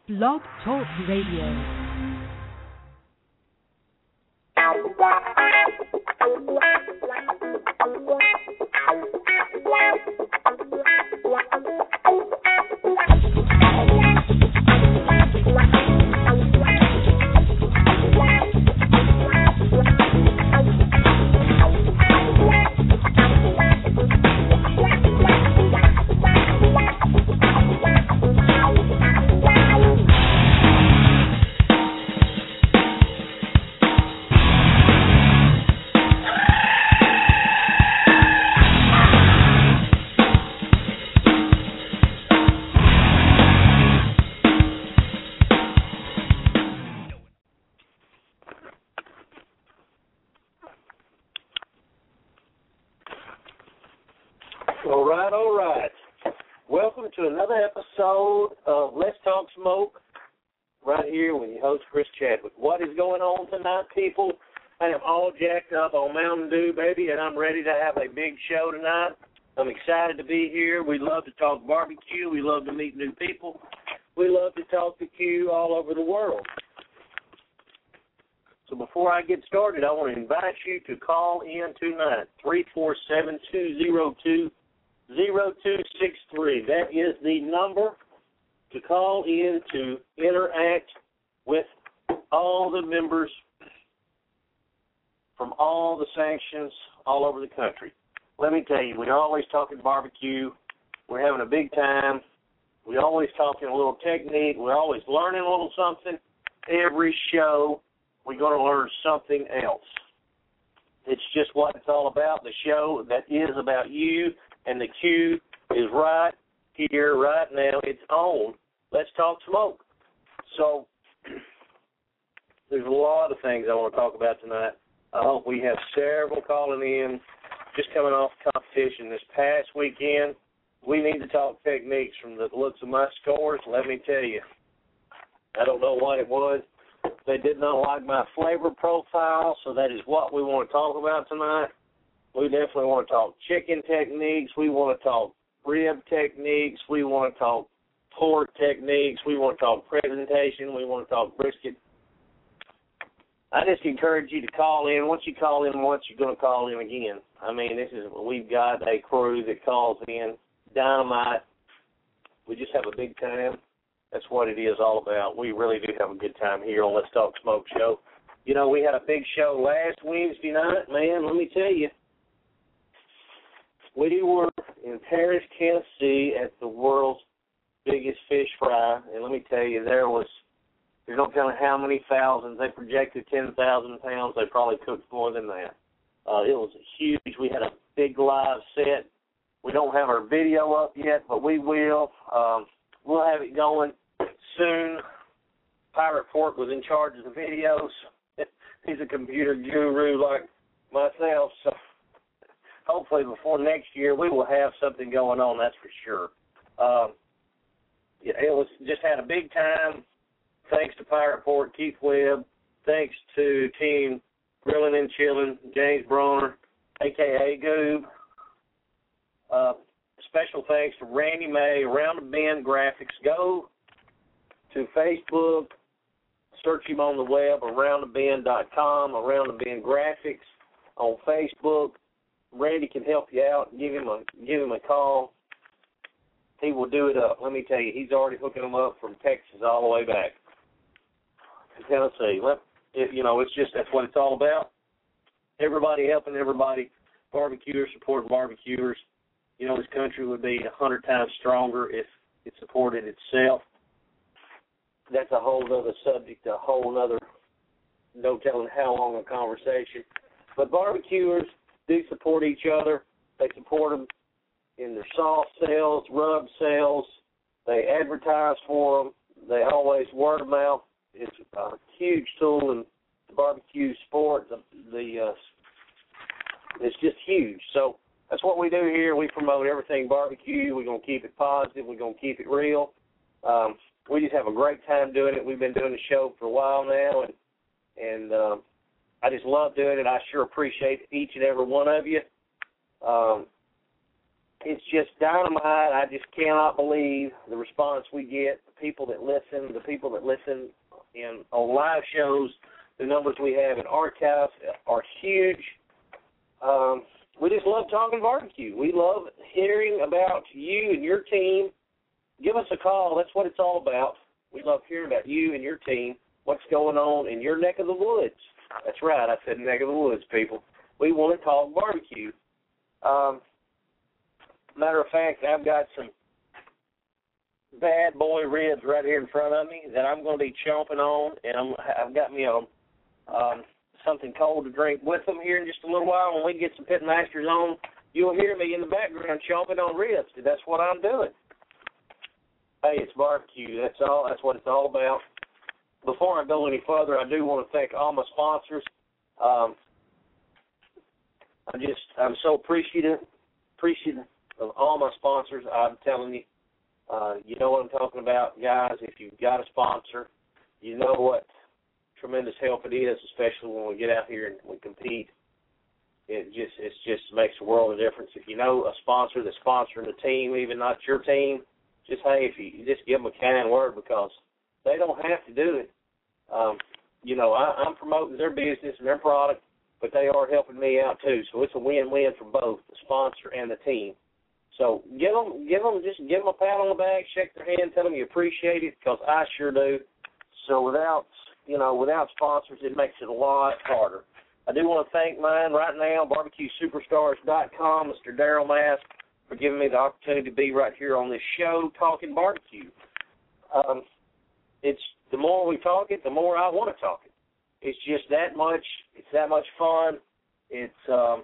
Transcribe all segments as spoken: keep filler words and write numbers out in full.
Blog Talk Radio. All right, all right. Welcome to another episode of Let's Talk Smoke, right here with your host, Chris Chadwick. What is going on tonight, people? I am all jacked up on Mountain Dew, baby, and I'm ready to have a big show tonight. I'm excited to be here. We love to talk barbecue. We love to meet new people. We love to talk to Q all over the world. So before I get started, I want to invite you to call in tonight, three four seven, two zero two, zero two six three. That is the number to call in to interact with all the members from all the sanctions all over the country. Let me tell you, we're always talking barbecue. We're having a big time. We're always talking a little technique. We're always learning a little something. Every show, we're going to learn something else. It's just what it's all about, the show that is about you. And the Q is right here, right now. It's on. Let's talk smoke. So there's a lot of things I want to talk about tonight. I hope we have several calling in, just coming off competition this past weekend. We need to talk techniques from the looks of my scores. Let me tell you, I don't know what it was. They did not like my flavor profile, so that is what we want to talk about tonight. We definitely want to talk chicken techniques. We want to talk rib techniques. We want to talk pork techniques. We want to talk presentation. We want to talk brisket. I just encourage you to call in. Once you call in once, you're going to call in again. I mean, this is we've got a crew that calls in, dynamite. We just have a big time. That's what it is all about. We really do have a good time here on Let's Talk Smoke Show. You know, we had a big show last Wednesday night. Man, let me tell you. We were in Paris, Tennessee at the world's biggest fish fry, and let me tell you, there was, there's no telling how many thousands. They projected ten thousand pounds. They probably cooked more than that. Uh, it was huge. We had a big live set. We don't have our video up yet, but we will. Um, we'll have it going soon. Pirate Pork was in charge of the videos. He's a computer guru like myself, so hopefully before next year we will have something going on, that's for sure. Um, yeah, it was just had a big time. Thanks to Pirate Pork, Keith Webb. Thanks to Team Grilling and Chilling, James Bronner, a k a. Goob. Uh, special thanks to Randy May, Around the Bend Graphics. Go to Facebook, search him on the web, around the bend dot com, Around the Bend Graphics on Facebook. Randy can help you out. Give him a give him a call. He will do it up. Let me tell you, he's already hooking them up from Texas all the way back to Tennessee. Let, it, you know, it's just that's what it's all about. Everybody helping everybody. Barbecuers supporting barbecuers. You know, this country would be a hundred times stronger if it supported itself. That's a whole other subject, a whole other no telling how long a conversation. But barbecuers do support each other. They support them in their sauce sales, rub sales. They advertise for them. They always word of mouth. It's a huge tool in the barbecue sport. The, the uh, it's just huge. So that's what we do here. We promote everything barbecue. We're going to keep it positive. We're going to keep it real. Um, we just have a great time doing it. We've been doing the show for a while now, and and um, I just love doing it. I sure appreciate each and every one of you. Um, it's just dynamite. I just cannot believe the response we get, the people that listen, the people that listen in on live shows. The numbers we have in archives are huge. Um, we just love talking barbecue. We love hearing about you and your team. Give us a call. That's what it's all about. We love hearing about you and your team, what's going on in your neck of the woods. That's right. I said neck of the woods, people. We want to talk barbecue. Um, matter of fact, I've got some bad boy ribs right here in front of me that I'm going to be chomping on, and I'm, I've got me a, um, something cold to drink with them here in just a little while. When we get some pit masters on, you'll hear me in the background chomping on ribs. That's what I'm doing. Hey, it's barbecue. That's all. That's what it's all about. Before I go any further, I do want to thank all my sponsors. Um, I just, I'm so appreciative, appreciative of all my sponsors. I'm telling you, uh, you know what I'm talking about, guys. If you've got a sponsor, you know what tremendous help it is, especially when we get out here and we compete. It just, it just makes a world of difference. If you know a sponsor that's sponsoring the team, even not your team, just hey, if you, you just give them a kind word, because they don't have to do it. Um, you know, I, I'm promoting their business and their product, but they are helping me out too. So it's a win-win for both the sponsor and the team. So give them, give them, just give them a pat on the back, shake their hand, tell them you appreciate it, because I sure do. So without, you know, without sponsors, it makes it a lot harder. I do want to thank mine right now, barbecue superstars dot com, Mister Darrell Mast, for giving me the opportunity to be right here on this show talking barbecue. Um, it's the more we talk it, the more I want to talk it. It's just that much. It's that much fun. It's um,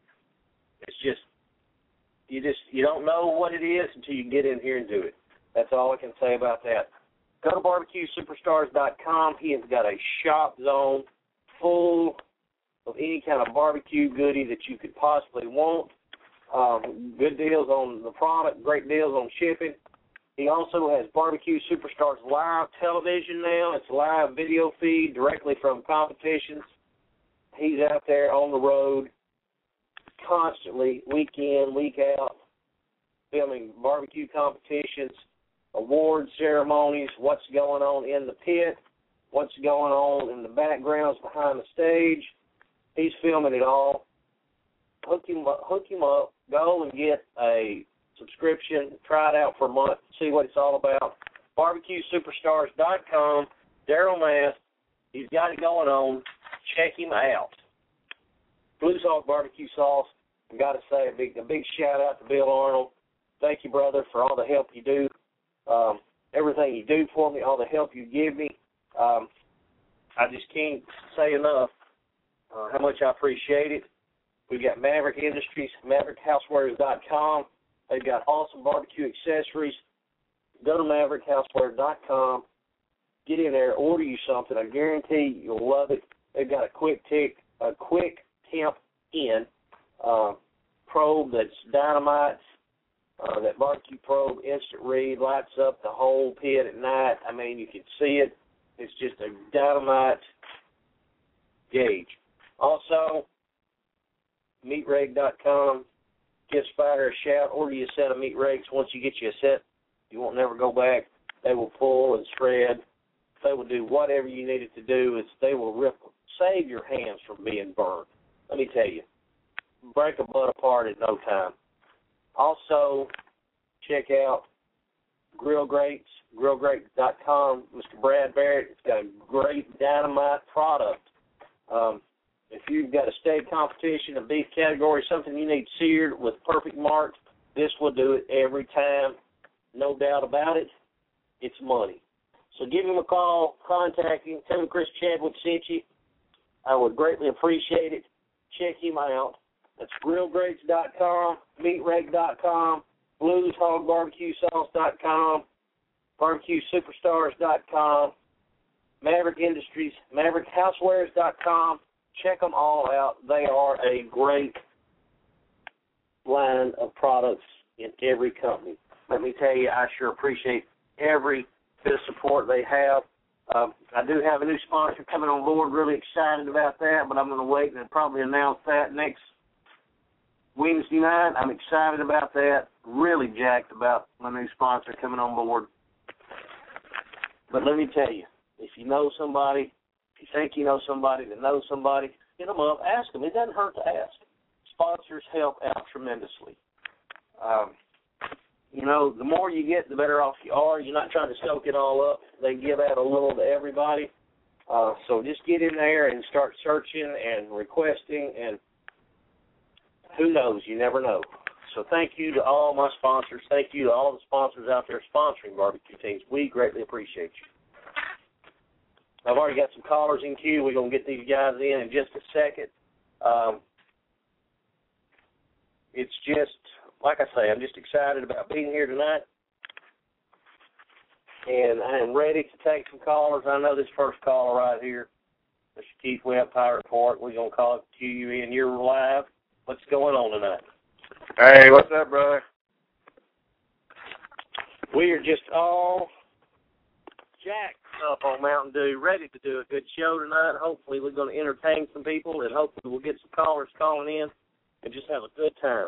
it's just you just you don't know what it is until you get in here and do it. That's all I can say about that. Go to barbecue superstars dot com. He has got a shop zone full of any kind of barbecue goodie that you could possibly want. Um, good deals on the product, great deals on shipping. He also has Barbecue Superstars live television now. It's a live video feed directly from competitions. He's out there on the road constantly, week in, week out, filming barbecue competitions, award ceremonies, what's going on in the pit, what's going on in the backgrounds behind the stage. He's filming it all. Hook him up, hook him up. Go and get a subscription. Try it out for a month. See what it's all about. barbecue superstars dot com. Darrell Mast. He's got it going on. Check him out. Blues Hawk Barbecue Sauce. I've got to say a big, a big shout out to Bill Arnold. Thank you, brother, for all the help you do. Um, everything you do for me, all the help you give me. Um, I just can't say enough uh, how much I appreciate it. We've got Maverick Industries, maverick housewares dot com. They've got awesome barbecue accessories. Go to maverick housewares dot com. Get in there, order you something. I guarantee you'll love it. They've got a quick tick, a quick temp in uh, probe that's dynamite. Uh, that barbecue probe, instant read, lights up the whole pit at night. I mean, you can see it. It's just a dynamite gauge. Also, meat reg dot com. Give Spider a shout. Order you a set of meat regs. Once you get you a set, you won't never go back. They will pull and shred. They will do whatever you need it to do. It's, they will rip, save your hands from being burned. Let me tell you, break a butt apart in no time. Also, check out Grill Grates, grill grates dot com. Mister Brad Barrett, it's got a great dynamite product. Um, if you've got a steak competition, a beef category, something you need seared with perfect marks, this will do it every time. No doubt about it. It's money. So give him a call, contact him, tell him Chris Chadwick sent you. I would greatly appreciate it. Check him out. That's grill grates dot com, meat reg dot com, blues hog barbecue sauce dot com, barbecue superstars dot com, Maverick Industries, maverick housewares dot com. Check them all out. They are a great line of products in every company. Let me tell you, I sure appreciate every bit of support they have. Um, I do have a new sponsor coming on board. Really excited about that, but I'm going to wait and probably announce that next Wednesday night. I'm excited about that. Really jacked about my new sponsor coming on board. But let me tell you, if you know somebody, if you think you know somebody that knows somebody, hit them up, ask them. It doesn't hurt to ask. Sponsors help out tremendously. Um, you know, the more you get, the better off you are. You're not trying to soak it all up. They give out a little to everybody. Uh, so just get in there and start searching and requesting, and who knows? You never know. So thank you to all my sponsors. Thank you to all the sponsors out there sponsoring barbecue teams. We greatly appreciate you. I've already got some callers in queue. We're going to get these guys in in just a second. Um, it's just, like I say, I'm just excited about being here tonight. And I am ready to take some callers. I know this first caller right here, Mister Keith Webb, Pirate Report. We're going to call it to you in. You're live. What's going on tonight? Hey, what's up, brother? We are just all jacked up on Mountain Dew, ready to do a good show tonight. Hopefully we're going to entertain some people, and hopefully we'll get some callers calling in and just have a good time.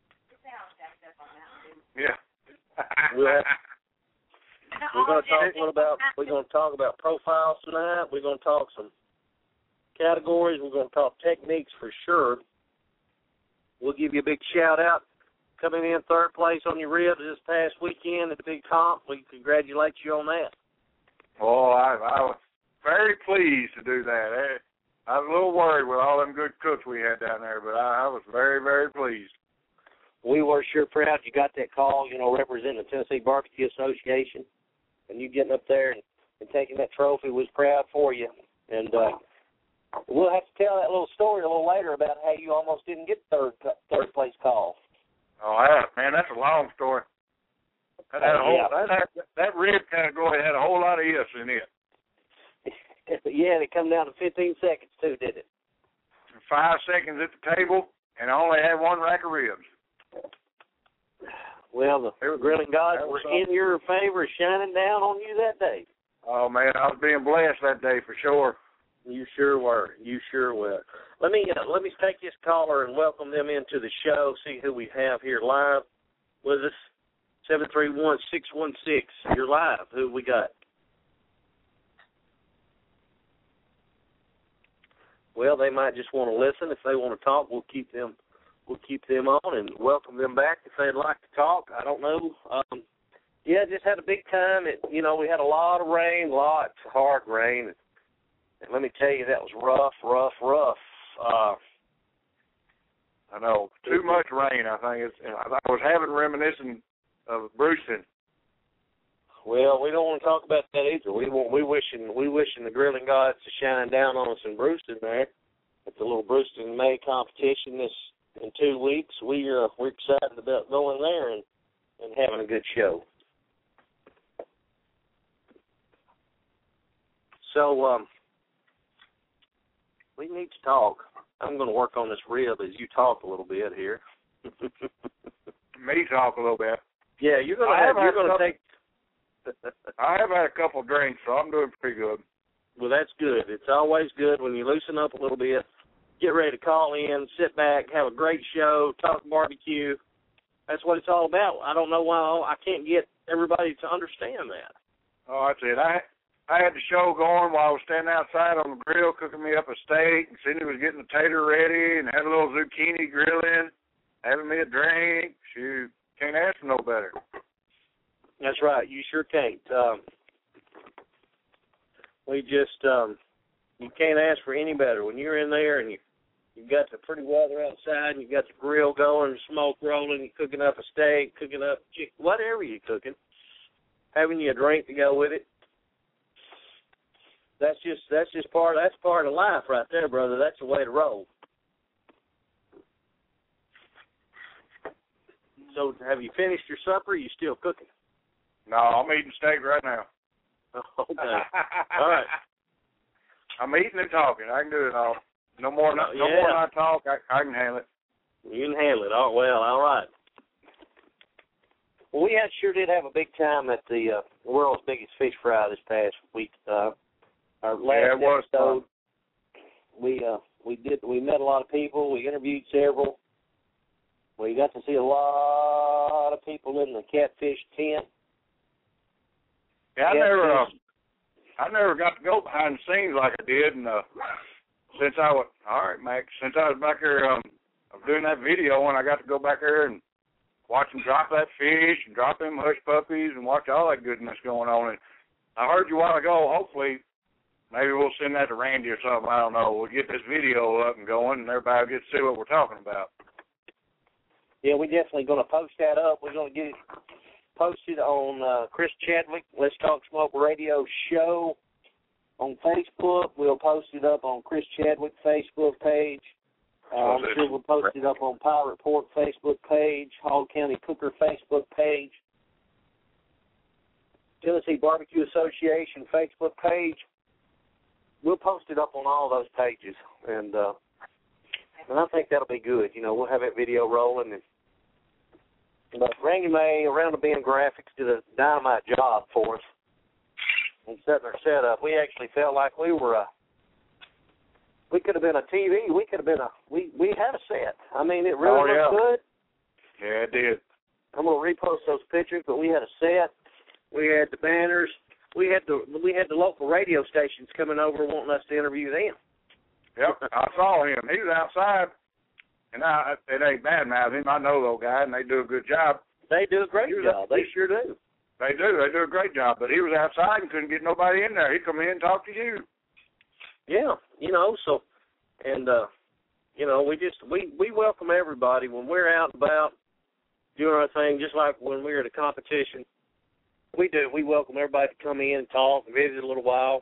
Yeah. We'll have, we're going to talk a little about we're going to talk about profiles tonight. We're going to talk some categories. We're going to talk techniques for sure. We'll give you a big shout-out. Coming in third place on your ribs this past weekend at the big comp. We congratulate you on that. Oh, I, I was very pleased to do that. I, I was a little worried with all them good cooks we had down there, but I, I was very, very pleased. We were sure proud you got that call, you know, representing the Tennessee Barbecue Association. And you getting up there and, and taking that trophy was proud for you. And uh, we'll have to tell that little story a little later about how you almost didn't get third third place call. Oh, that, man, that's a long story. That, had a whole, yeah. that, had, that rib category had a whole lot of ifs in it. Yeah, and it come down to fifteen seconds, too, didn't it? Five seconds at the table, and I only had one rack of ribs. Well, the grilling gods were in your favor, shining down on you that day. Oh, man, I was being blessed that day for sure. You sure were. You sure were. Let me uh, let me take this caller and welcome them into the show, see who we have here live with us. seven three one, six one six. You're live. Who we got? Well, they might just want to listen. If they want to talk, we'll keep them we'll keep them on and welcome them back if they'd like to talk. I don't know. Um, yeah, just had a big time. It, you know, we had a lot of rain, lots of hard rain. And let me tell you, that was rough, rough, rough. Uh, I know. Too much rain, I think. It's, I was having reminiscing of Brewston. Well, we don't want to talk about that either. We want, we wishing we wishing the grilling gods to shine down on us in Brewston there at the little Brewston May competition this in two weeks. We uh, we're excited about going there and, and having a good show. So um, we need to talk. I'm going to work on this rib as you talk a little bit here. Me talk a little bit. Yeah, you're going to have, you're going to take. I have had a couple of drinks, so I'm doing pretty good. Well, that's good. It's always good when you loosen up a little bit, get ready to call in, sit back, have a great show, talk barbecue. That's what it's all about. I don't know why I can't get everybody to understand that. Oh, that's it. I I had the show going while I was standing outside on the grill cooking me up a steak, and Cindy was getting the tater ready, and had a little zucchini grilling, having me a drink. Shoot, can't ask for no better. That's right. You sure can't. Um, we just, um, you can't ask for any better. When you're in there and you, you've got the pretty weather outside and you've got the grill going, the smoke rolling, you're cooking up a steak, cooking up chicken, whatever you're cooking, having you a drink to go with it. That's just that's just part that's part of life right there, brother. That's the way to roll. So have you finished your supper? Or are you still cooking? No, I'm eating steak right now. Okay. All right. I'm eating and talking. I can do it all. No more, no, yeah. no more than I talk. I, I can handle it. You can handle it. Oh, well, all right. Well, we had, sure did have a big time at the uh, world's biggest fish fry this past week. Uh, our last yeah, it was episode, fun. we uh, we did we met a lot of people. We interviewed several. We got to see a lot of people in the catfish tent. Yeah, I never, uh, I never got to go behind the scenes like I did, and uh, since I was all right, Max, since I was back there, um, doing that video, and I got to go back there and watch them drop that fish and drop them hush puppies and watch all that goodness going on. And I heard you a while ago. Hopefully, maybe we'll send that to Randy or something. I don't know. We'll get this video up and going, and everybody will get to see what we're talking about. Yeah, we're definitely going to post that up. We're going to get it posted on uh, Chris Chadwick, Let's Talk Smoke Radio Show on Facebook. We'll post it up on Chris Chadwick Facebook page. Uh, I'm sure we'll post it up on Pirate Port Facebook page, Hall County Cooker Facebook page, Tennessee Barbecue Association Facebook page. We'll post it up on all those pages, and uh, and I think that'll be good. You know, we'll have that video rolling. And but Randy May, Around the Bend Graphics, did a dynamite job for us in setting our setup. We actually felt like we were a, we could have been a T V. We could have been a, we, we had a set. I mean, it really oh, yeah. looked good. Yeah, it did. I'm going to repost those pictures, but we had a set. We had the banners. We had the we had the local radio stations coming over wanting us to interview them. Yep, I saw him. He was outside, and I, it ain't bad mouth him. I know those guys, and they do a good job. They do a great job. They sure do. They do. They do a great job. But he was outside and couldn't get nobody in there. He'd come in and talk to you. Yeah, you know, so, and, uh, you know, we just, we, we welcome everybody when we're out and about doing our thing, just like when we're at a competition. We do. We welcome everybody to come in and talk and visit a little while,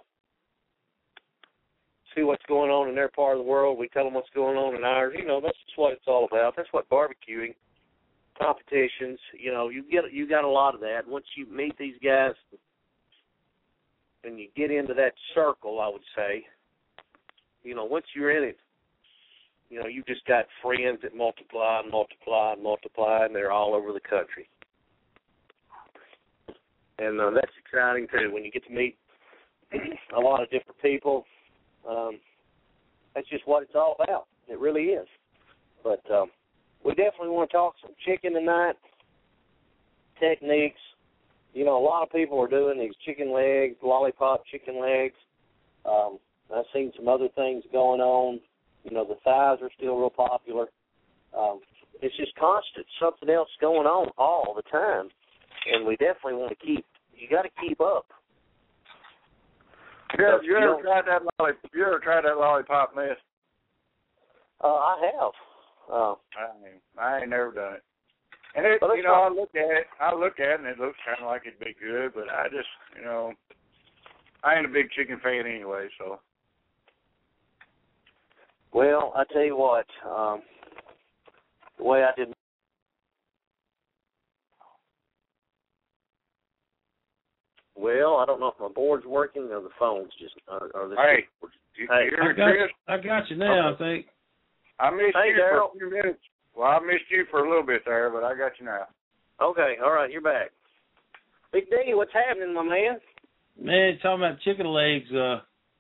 see what's going on in their part of the world. We tell them what's going on in ours. You know, that's just what it's all about. That's what barbecuing, competitions, you know, you get you got a lot of that. Once you meet these guys and you get into that circle, I would say, you know, once you're in it, you know, you've just got friends that multiply and multiply and multiply, and they're all over the country. And uh, that's exciting, too, when you get to meet a lot of different people. Um, that's just what it's all about. It really is. But um, we definitely want to talk some chicken tonight, techniques. You know, a lot of people are doing these chicken legs, lollipop chicken legs. Um, I've seen some other things going on. You know, the thighs are still real popular. Um, it's just constant, something else going on all the time. And we definitely want to keep, you got to keep up. Yeah, you, you ever tried that lollipop? You ever tried that lollipop mess? Uh, I have. Uh, I ain't, I ain't never done it. And it, you know, I look at it, I look at it, and it looks kind of like it'd be good, but I just, you know, I ain't a big chicken fan anyway, so. Well, I tell you what, um, the way I did. Well, I don't know if my board's working or the phone's just. Or, or the hey, you, hey you I, got, I got you now, okay. I think. I missed hey, you Darryl. for a few minutes. Well, I missed you for a little bit there, but I got you now. Okay, all right, you're back. Big D, what's happening, my man? Man, talking about chicken legs, uh,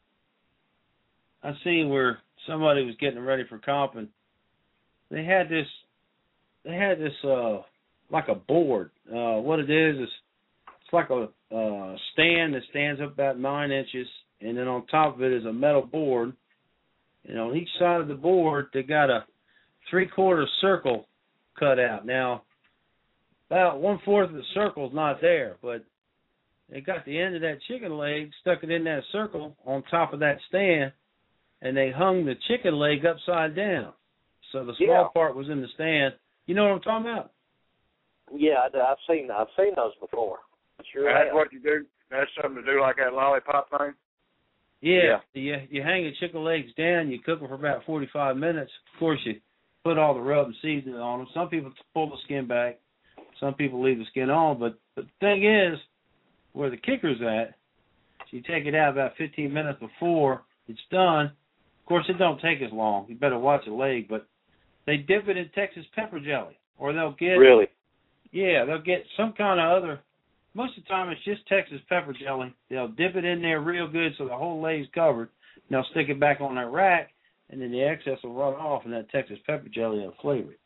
I seen where somebody was getting ready for comping. They had this, they had this, uh, like a board. Uh, what it is is, it's like a uh, stand that stands up about nine inches, and then on top of it is a metal board. And on each side of the board, they got a three-quarter circle cut out. Now, about one-fourth of the circle's not there, but they got the end of that chicken leg, stuck it in that circle on top of that stand, and they hung the chicken leg upside down. So the small yeah. part was in the stand. You know what I'm talking about? Yeah, I've seen I've seen those before. Sure That's have. what you do? That's something to do like that lollipop thing? Yeah. yeah. You, you hang the chicken legs down, you cook them for about forty-five minutes. Of course, you put all the rub and seasoning on them. Some people pull the skin back. Some people leave the skin on. But, but the thing is, where the kicker's at, so you take it out about fifteen minutes before it's done. Of course, it don't take as long. You better watch the leg. But they dip it in Texas pepper jelly. Or they'll get... Really? Yeah, they'll get some kind of other... Most of the time, it's just Texas pepper jelly. They'll dip it in there real good so the whole leg's covered. And they'll stick it back on that rack, and then the excess will run off, and that Texas pepper jelly will flavor it.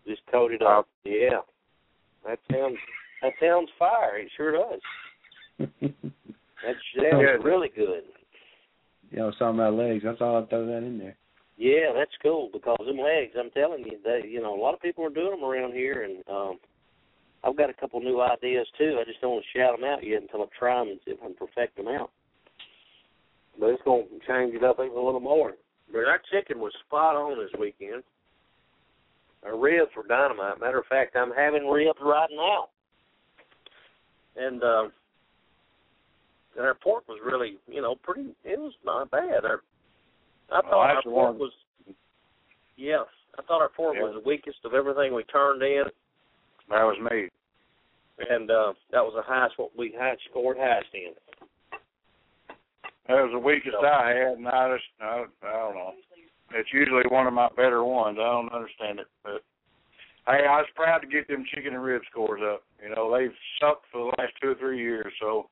Just coat it up. Uh, yeah. That sounds that sounds fire. It sure does. That sounds yeah. really good. Yeah, I was talking about legs. That's all I throw that in there. Yeah, that's cool because them legs, I'm telling you, they, you know, a lot of people are doing them around here, and um, I've got a couple new ideas too. I just don't want to shout them out yet until I try them and see if I can perfect them out. But it's going to change it up even a little more. But our chicken was spot on this weekend. Our ribs were dynamite. Matter of fact, I'm having ribs right now. And, uh, and our pork was really, you know, pretty, it was not bad. Our, I thought oh, our pork was, yes, I thought our pork yeah. was the weakest of everything we turned in. That was me. And uh, that was the highest, what we had scored highest in. That was the weakest so, I had, and I just, I, I don't know. It's usually one of my better ones. I don't understand it. But, hey, I was proud to get them chicken and rib scores up. You know, they've sucked for the last two or three years, so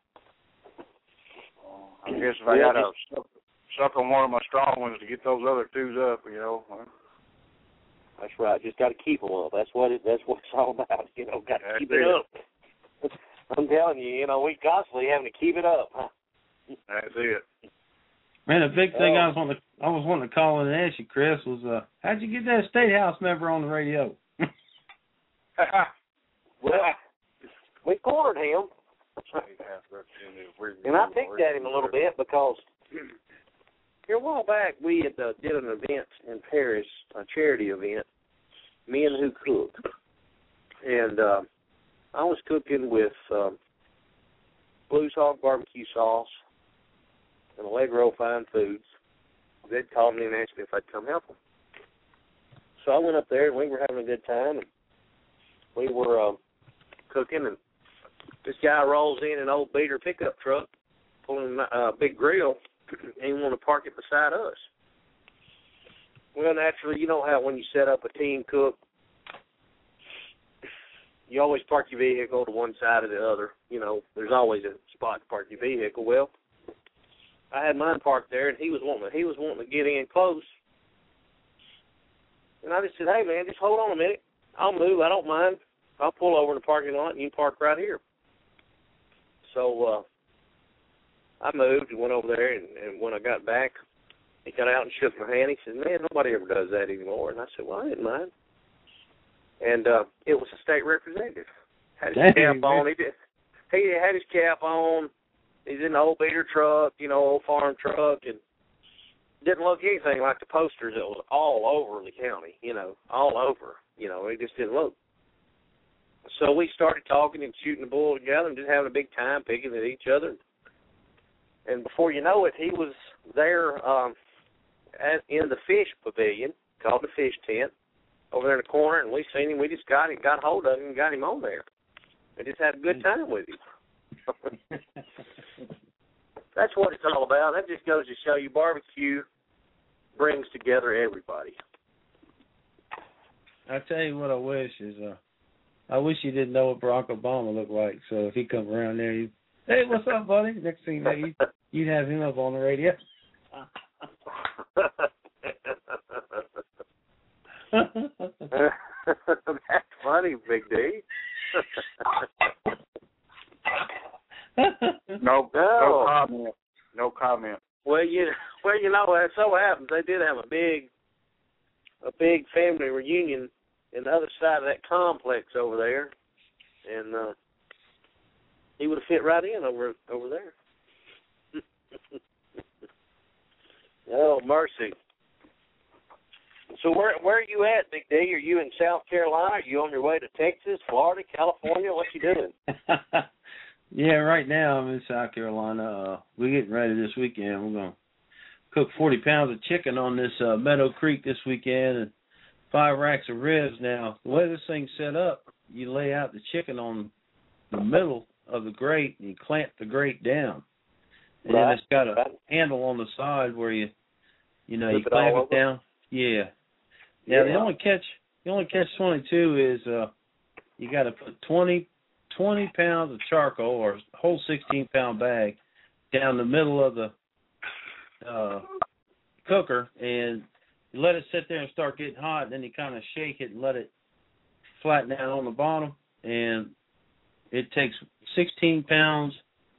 I guess if I yeah, got to suck, suck on one of my strong ones to get those other twos up, you know. That's right. Just got to keep them up. That's what it. That's what it's all about. You know, got to keep it, it up. I'm telling you, you know, we constantly having to keep it up. Huh? That's it. Man, the big thing oh. I was wanting to, I was wanting to call in and ask you, Chris, was uh, how'd you get that State House member on the radio? Well, we cornered him, and I picked at him a little bit because here a while back we had uh, did an event in Paris, a charity event, Men Who Cook, and uh, I was cooking with um, Blues Hog barbecue sauce and Allegro Fine Foods. They'd called me and asked me if I'd come help them. So I went up there, and we were having a good time, and we were uh, cooking, and this guy rolls in an old beater pickup truck, pulling a uh, big grill, and he wanted to park it beside us. Well, naturally, you know how when you set up a team cook, you always park your vehicle to one side or the other. You know, there's always a spot to park your vehicle. Well, I had mine parked there, and he was wanting to, he was wanting to get in close. And I just said, hey, man, just hold on a minute. I'll move. I don't mind. I'll pull over in the parking lot, and you park right here. So uh, I moved and went over there, and, and when I got back, he got out and shook my hand. He said, man, nobody ever does that anymore. And I said, well, I didn't mind. And uh, it was a state representative. Had his Dang, cap on. He did. He had his cap on. He's in the old beater truck, you know, old farm truck, and didn't look anything like the posters that was all over the county, you know, all over. You know, it just didn't look. So we started talking and shooting the bull together and just having a big time picking at each other. And before you know it, he was there um, at, in the fish pavilion, called the fish tent, over there in the corner, and we seen him. We just got him, got hold of him and got him on there. And just had a good time with him. That's what it's all about. That just goes to show you barbecue brings together everybody. I tell you what I wish is, uh, I wish you didn't know what Barack Obama looked like. So if he come around there, you, hey, what's up, buddy? Next thing you know, you, you'd have him up on the radio. That's funny, Big D. no, no comment. No comment. Well, you, well, you know, it so happens they did have a big, a big family reunion in the other side of that complex over there, and uh, he would have fit right in over over there. Oh, mercy. So where where are you at, Big D? Are you in South Carolina? Are you on your way to Texas, Florida, California? What you doing? Yeah, right now I'm in South Carolina. Uh, we're getting ready this weekend. We're going to cook forty pounds of chicken on this uh, Meadow Creek this weekend and five racks of ribs. Now, the way this thing's set up, you lay out the chicken on the middle of the grate and you clamp the grate down. And right. It's got a right. handle on the side where you, you know, Flip you clamp it, it down. Yeah. Now, yeah. the only catch, the only catch twenty-two is uh, you got to put twenty, twenty pounds of charcoal or a whole sixteen pound bag down the middle of the uh, cooker, and you let it sit there and start getting hot, and then you kind of shake it and let it flatten out on the bottom, and it takes sixteen pounds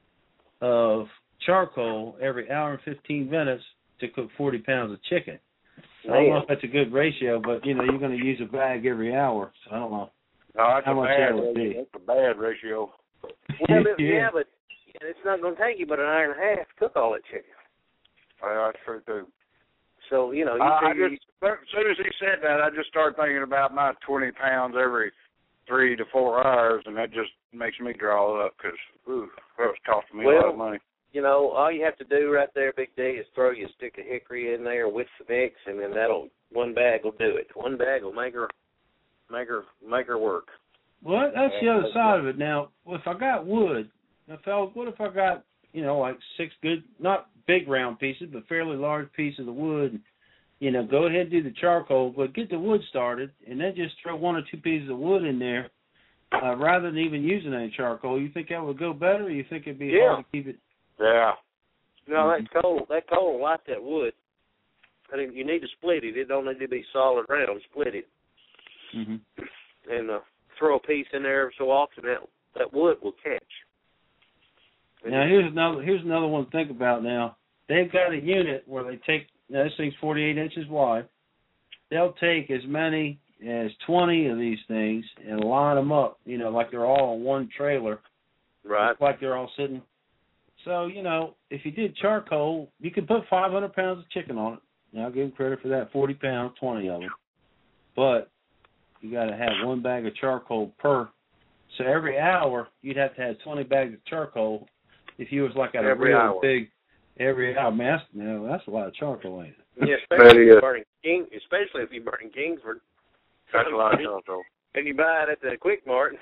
of charcoal every hour and fifteen minutes to cook forty pounds of chicken. So I don't know if that's a good ratio, but, you know, you're going to use a bag every hour, so I don't know no, that's how a much bad that would be. That's a bad ratio. Well, but, Yeah. yeah, but it's not going to take you but an hour and a half to cook all that chicken. Yeah, that's true, too. So, you know, you I, I figure just, as soon as he said that, I just started thinking about my twenty pounds every three to four hours, and that just makes me draw up because, ooh, that was costing me Well, a lot of money. you know, all you have to do right there, Big D, is throw you a stick of hickory in there with the mix, and then that'll one bag will do it. One bag will make her, make her, make her work. Well, that's the other side of it. Now, if I got wood, now, fellas, what if I got, you know, like six good, not big round pieces, but fairly large pieces of wood? You know, go ahead and do the charcoal, but get the wood started, and then just throw one or two pieces of wood in there, uh, rather than even using any charcoal. You think that would go better, or you think it'd be Yeah. hard to keep it? Yeah. No, mm-hmm. that coal, that coal will light that wood. I mean, you need to split it. It don't need to be solid round. Split it, Mm-hmm. and uh, throw a piece in there every so often. That that wood will catch. Now here's another here's another one to think about. Now they've got a unit where they take. Now this thing's forty-eight inches wide. They'll take as many as twenty of these things and line them up. You know, like they're all on one trailer. Right. Like they're all sitting. So you know, if you did charcoal, you could put five hundred pounds of chicken on it. Now I'll give them credit for that. Forty pounds, twenty of them. But you got to have one bag of charcoal per. So every hour you'd have to have twenty bags of charcoal. If you was like at every a real hour. big, every hour, man, that's, you know, that's a lot of charcoal, ain't it? Yeah, especially if you're burning King, especially if you're burning Kingsford. That's a lot of charcoal. And you buy it at the Quick Mart.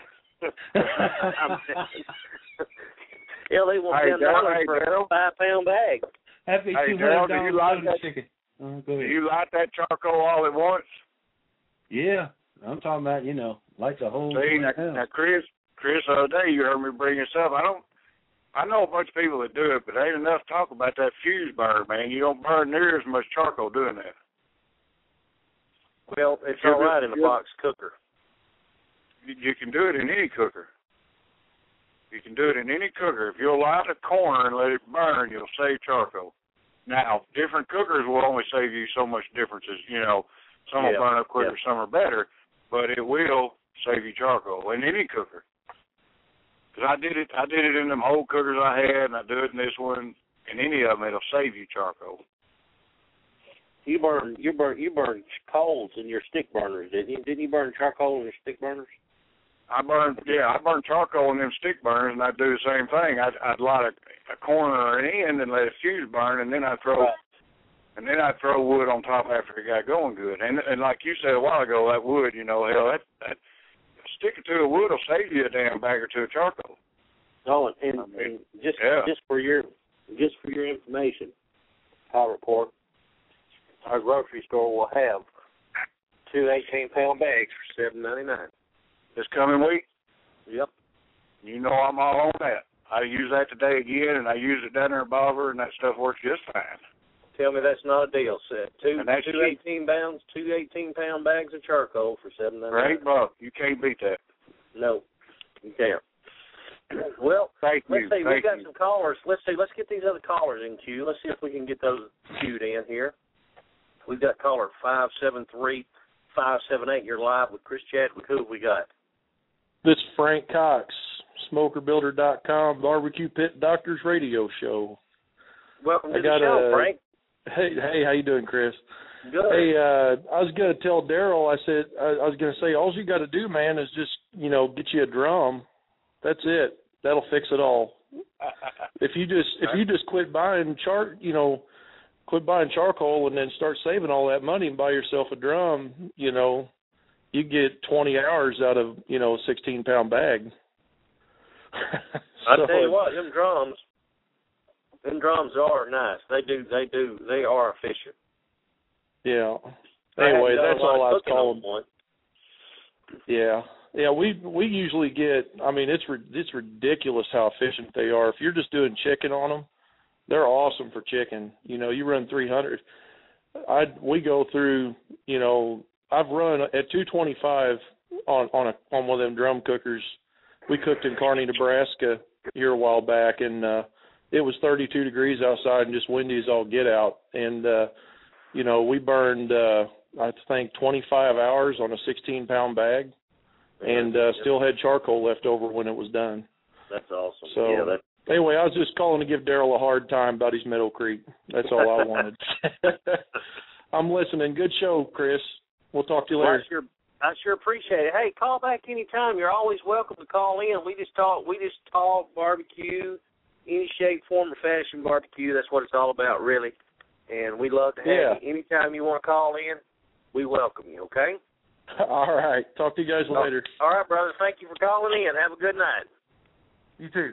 Yeah, they want Hey, ten dollars hey, for Darryl. a five pound bag. That'd be Hey, two hundred Darryl, do dollars you like for that? chicken. Uh, go Do ahead. you light that charcoal all at once? Yeah, I'm talking about, you know, like the whole. See, now, now, Chris, Chris, the other day you heard me bring this up. I don't. I know a bunch of people that do it, but there ain't enough talk about that fuse burn, man. You don't burn near as much charcoal doing that. Well, it's You're all right just- in a box cooker. You, you can do it in any cooker. You can do it in any cooker. If you'll light a corner and let it burn, you'll save charcoal. Now, different cookers will only save you so much differences. You know, some Yeah. will burn up quicker, Yeah. some are better, but it will save you charcoal in any cooker. Because I did it, I did it in them old cookers I had, and I do it in this one. In any of them, it'll save you charcoal. You burn, you burn, you burn coals in your stick burners, didn't you? Didn't you burn charcoal in your stick burners? I burn, yeah, I burn charcoal in them stick burners, and I do the same thing. I'd, I'd light a, a corner or an end and let it fuse burn, and then I throw, Right. and then I throw wood on top after it got going good. And and like you said a while ago, that wood, you know, hell, that that sticking to the wood will save you a damn bag or two of charcoal. Oh, and, and, I mean, and just yeah. just for your just for your information, Power Report, our grocery store will have two eighteen pound bags for seven ninety nine. This coming week, Yep. you know I'm all on that. I use that today again, and I use it down there in Bolivar, and that stuff works just fine. Tell me that's not a deal set. Two And that's two cheap. eighteen pounds, two eighteen pound bags of charcoal for seven ninety For nine. eight bucks, you can't beat that. No, you can't. Well, Thank let's you. see. We've Thank got you. some callers. Let's see. Let's get these other callers in queue. Let's see if we can get those queued in here. We've got caller five seven three five seven eight. You're live with Chris Chadwick. Who have we got? This is Frank Cox, smoker builder dot com, Barbecue Pit Doctors radio show. Welcome to I the got show, a- Frank. Hey, hey, how you doing, Chris? Good. Hey, uh, I was going to tell Darryl, I said, I, I was going to say, all you got to do, man, is just, you know, get you a drum. That's it. That'll fix it all. If you just, if you just quit buying char, you know, quit buying charcoal and then start saving all that money and buy yourself a drum, you know, you get twenty hours out of, you know, a sixteen pound bag. I So, tell you what, them drums, them drums are nice. They do, they do, they are efficient. Yeah. I Anyway, haven't done a that's lot of all I was cooking on calling. one. Yeah, yeah. We we usually get. I mean, it's it's ridiculous how efficient they are. If you're just doing chicken on them, they're awesome for chicken. You know, you run three hundred. I we go through. You know, I've run at two twenty-five on on a on one of them drum cookers. We cooked in Kearney, Nebraska here a while back, and uh, it was thirty-two degrees outside and just windy as all get out. And uh, you know, we burned uh, I think twenty-five hours on a sixteen pound bag, and uh, still had charcoal left over when it was done. That's awesome. So yeah, that's... anyway, I was just calling to give Daryl a hard time about his Meadow Creek. That's all I wanted. I'm listening. Good show, Chris. We'll talk to you later. Well, I sure, I sure appreciate it. Hey, call back anytime. You're always welcome to call in. We just talk. We just talk barbecue, any shape, form, or fashion barbecue. That's what it's all about, really. And we love to have yeah. you. Anytime you want to call in, we welcome you. Okay. All right. Talk to you guys later. All right, brother. Thank you for calling in. Have a good night. You too.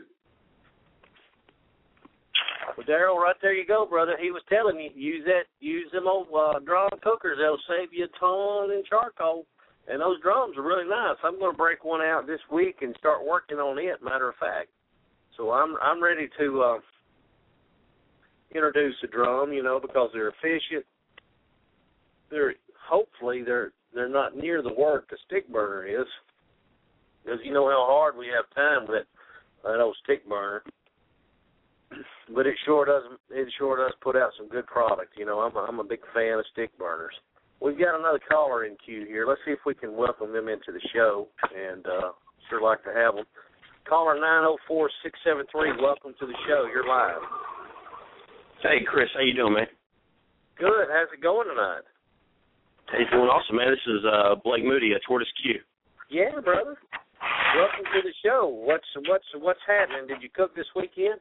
Well, Daryl, right there you go, brother. He was telling you, use that, use them old uh, drum cookers. They'll save you a ton in charcoal. And those drums are really nice. I'm going to break one out this week and start working on it, matter of fact. So I'm I'm ready to uh, introduce a drum, you know, because they're efficient. They're hopefully they're they're not near the work the stick burner is, because you know how hard we have time with that, that old stick burner. But it sure doesn't. It sure does put out some good product. You know, I'm a, I'm a big fan of stick burners. We've got another caller in queue here. Let's see if we can welcome them into the show, and uh, sure like to have them. Caller nine oh four, six seven three, welcome to the show. You're live. Hey, Chris, how you doing, man? Good. How's it going tonight? Hey, doing awesome, man. This is uh, Blake Moody at Tortoise Q. Yeah, brother. Welcome to the show. What's what's what's happening? Did you cook this weekend?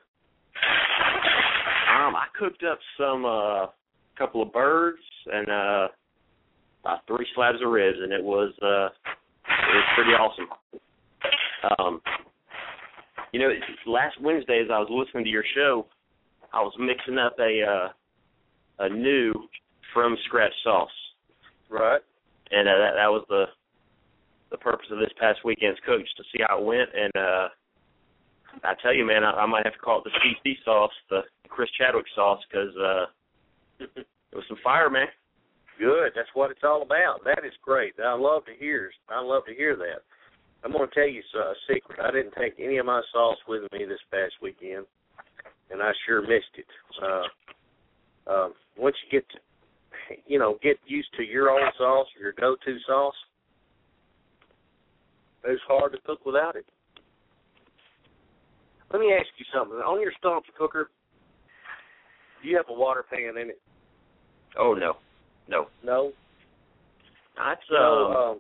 Um, I cooked up some uh, couple of birds and uh, about three slabs of ribs, and it was uh, it was pretty awesome. Um, you know, last Wednesday as I was listening to your show, I was mixing up a uh, a new from scratch sauce. Right. And uh, that that was the the purpose of this past weekend's cook, just to see how it went. And uh, I tell you, man, I, I might have to call it the C C sauce, the Chris Chadwick sauce, because uh, it was some fire, man. Good. That's what it's all about. That is great. I love to hear. I love to hear that. I'm going to tell you a secret. I didn't take any of my sauce with me this past weekend, and I sure missed it. Uh, uh, once you get, to, you know, get used to your own sauce, your go-to sauce, it's hard to cook without it. Let me ask you something. On your stump cooker, do you have a water pan in it? Oh, no. No. No? That's, so, um, um,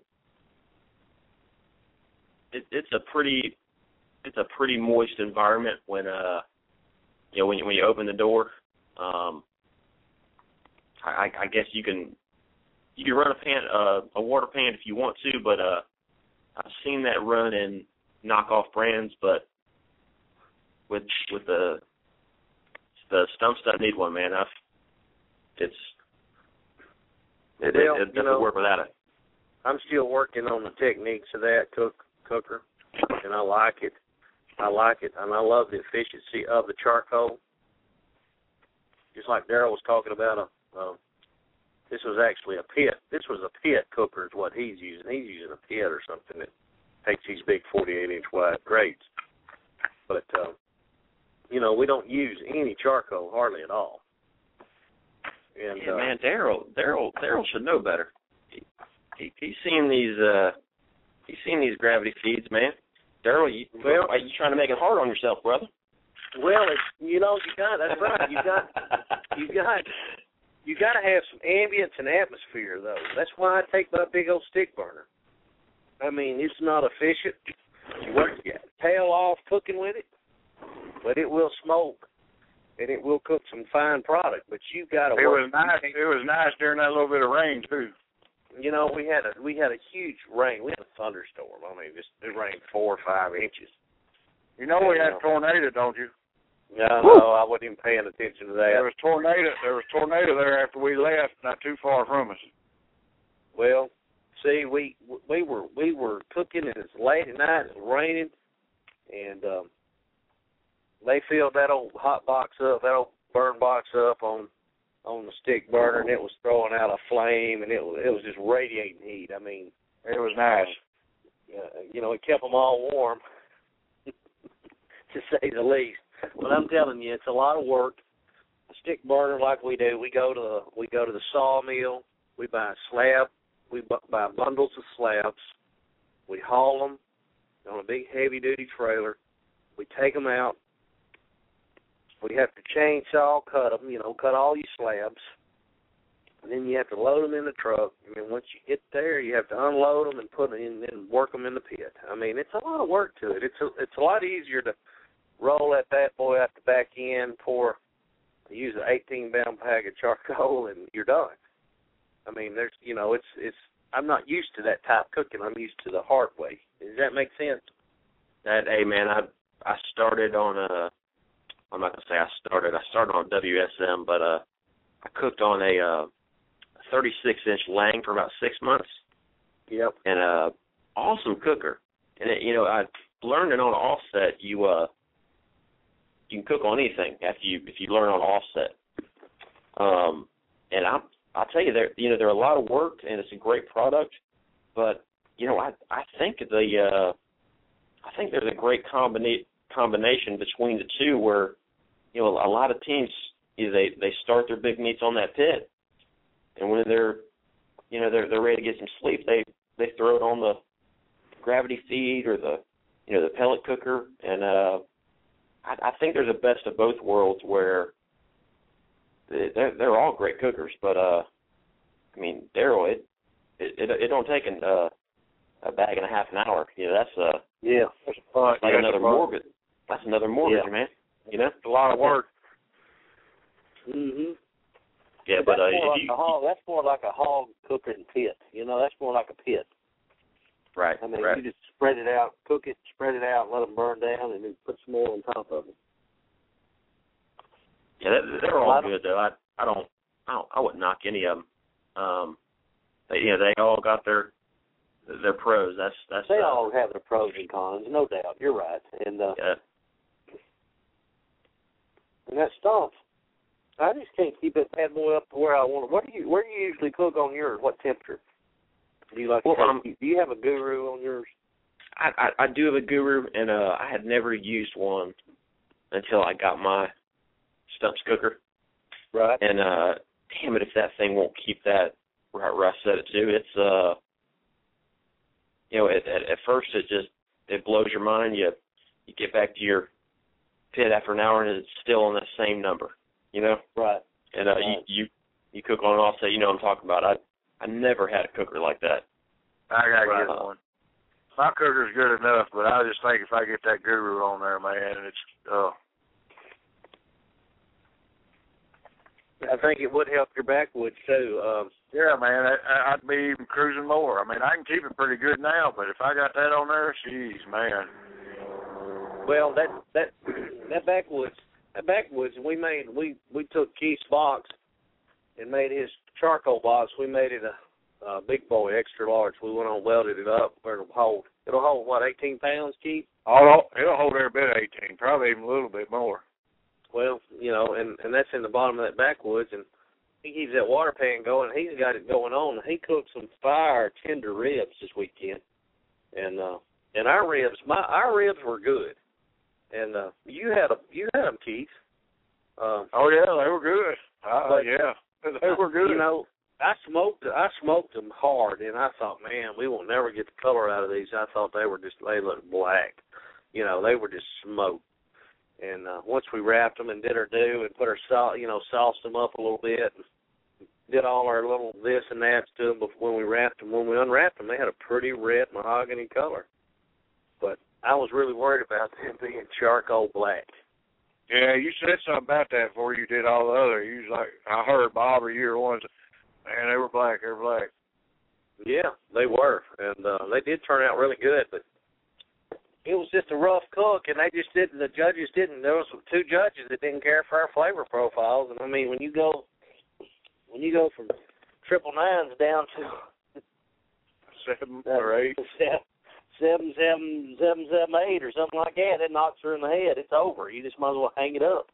it, it's a pretty, it's a pretty moist environment when, uh, you know, when you, when you open the door. Um, I, I guess you can, you can run a pan, uh, a water pan if you want to, but, uh, I've seen that run in knockoff brands, but with with the the stumps that need one, man, I've, it's it, well, it, it doesn't know, work without it. I'm still working on the techniques of that cook cooker, and I like it. I like it, and I love the efficiency of the charcoal. Just like Daryl was talking about, a, uh, this was actually a pit. This was a pit cooker is what he's using. He's using a pit or something that takes these big forty-eight inch wide grates. But, uh, you know, we don't use any charcoal hardly at all. And, yeah, uh, man, Daryl, Daryl, Daryl should know better. He, he, he's seen these, uh, he's seen these gravity feeds, man. Daryl, you, well, are you trying to make it hard on yourself, brother? Well, it's, you know, you got that's right. You got, you got, you got to have some ambience and atmosphere, though. That's why I take my big old stick burner. I mean, it's not efficient. You work your tail off cooking with it, but it will smoke and it will cook some fine product. But you got to. It work. was nice. It was nice during that little bit of rain too. You know, we had a we had a huge rain. We had a thunderstorm. I mean, just, it rained four or five inches. You know we had a tornado, don't you? No, no, I wasn't even paying attention to that. There was tornado. There was tornado there after we left, not too far from us. Well, see, we we were we were cooking, and it's late at night. It's raining, and um, they filled that old hot box up, that old burn box up on on the stick burner, and it was throwing out a flame, and it was it was just radiating heat. I mean, it was nice. uh, you know, it kept them all warm, to say the least. But I'm telling you, it's a lot of work. A stick burner like we do, we go to the, we go to the sawmill, we buy a slab, we bu- buy bundles of slabs, we haul them on a big heavy-duty trailer, we take them out, we have to chainsaw cut them, you know, cut all your slabs, and then you have to load them in the truck, and then once you get there, you have to unload them and put them in, and work them in the pit. I mean, it's a lot of work to it. It's a, it's a lot easier to roll that bad boy out the back end, pour, use an eighteen-pound bag of charcoal, and you're done. I mean, there's, you know, it's, it's, I'm not used to that type of cooking. I'm used to the hard way. Does that make sense? That, hey, man, I I started on a, I'm not going to say I started, I started on W S M, but uh, I cooked on a uh, thirty-six inch Lang for about six months. Yep. And uh, awesome cooker. And, it, you know, I learned it on offset. You uh, you can cook on anything after you, if you learn on offset. Um, and I I'll tell you, there, you know, they're a lot of work, and it's a great product. But you know, I I think the uh, I think there's a great combina- combination between the two, where you know a lot of teams, you know, they they start their big meats on that pit, and when they're you know they're they're ready to get some sleep, they they throw it on the gravity feed or the you know the pellet cooker, and uh, I, I think there's a best of both worlds where they're they're all great cookers, but uh, I mean Daryl, it it it, it don't take an uh, a bag and a half an hour. You know, that's uh yeah, that's fun. like yeah, another mortgage. That's another mortgage, yeah. man. You know, It's a lot of work. Mhm. Yeah, but, but uh, that's more if like you, a hog. That's more like a hog cooking pit. You know, that's more like a pit. right, I mean, right. you just spread it out, cook it, spread it out, let them burn down, and then put some more on top of it. Yeah, they're, they're all good though. I I don't I don't I wouldn't knock any of them. Um, they, you know, they all got their their pros. That's that's They uh, all have their pros and cons, no doubt. You're right, and uh, yeah. and that stump. I just can't keep it bad boy up to where I want it. What do you where do you usually cook on yours? What temperature? Do you like? Well, to um, do you have a guru on yours? I, I I do have a Guru, and uh, I had never used one until I got my Stumps cooker. Right. And uh, damn it, if that thing won't keep that right where I set it to, it's uh, you know, at, at, at first it just it blows your mind. You you get back to your pit after an hour, and it's still on that same number. You know. Right. And uh, right. you you you cook on an offset. You know what I'm talking about. I I never had a cooker like that. I gotta Right. get one. My cooker's good enough, but I just think if I get that Guru on there, man, it's uh. I think it would help your backwoods too. Um, Yeah, man, I, I'd be even cruising more. I mean, I can keep it pretty good now, but if I got that on there, jeez, man. well, that that that backwoods that backwoods we made we we took Keith's box and made his charcoal box. We made it a, a big boy, extra large. We went on and welded it up where it'll hold. It'll hold what, eighteen pounds, Keith? Oh, it'll hold every bit of eighteen, probably even a little bit more. Well, you know, and, and that's in the bottom of that backwoods, and he keeps that water pan going. He's got it going on. He cooked some fire tender ribs this weekend, and uh, and our ribs, my our ribs were good, and uh, you had a you had them, Keith. Um, Oh yeah, they were good. Uh, but, yeah, they were good. You know, I smoked I smoked them hard, and I thought, man, we will never get the color out of these. I thought they were just they looked black. You know, they were just smoked. And uh, once we wrapped them and did our do and put our salt, you know, sauced them up a little bit, and did all our little this and that's to them before when we wrapped them. When we unwrapped them, they had a pretty red mahogany color. But I was really worried about them being charcoal black. Yeah, you said something about that before you did all the other. You was like, I heard Bob or you were ones. Man, they were black. They were black. Yeah, they were, and uh, they did turn out really good. But it was just a rough cook, and they just didn't. The judges didn't. There was two judges that didn't care for our flavor profiles, and I mean, when you go, when you go from triple nines down to Seven uh, or eight. seven, seven, seven, seven, eight, or something like that, it knocks her in the head. It's over. You just might as well hang it up.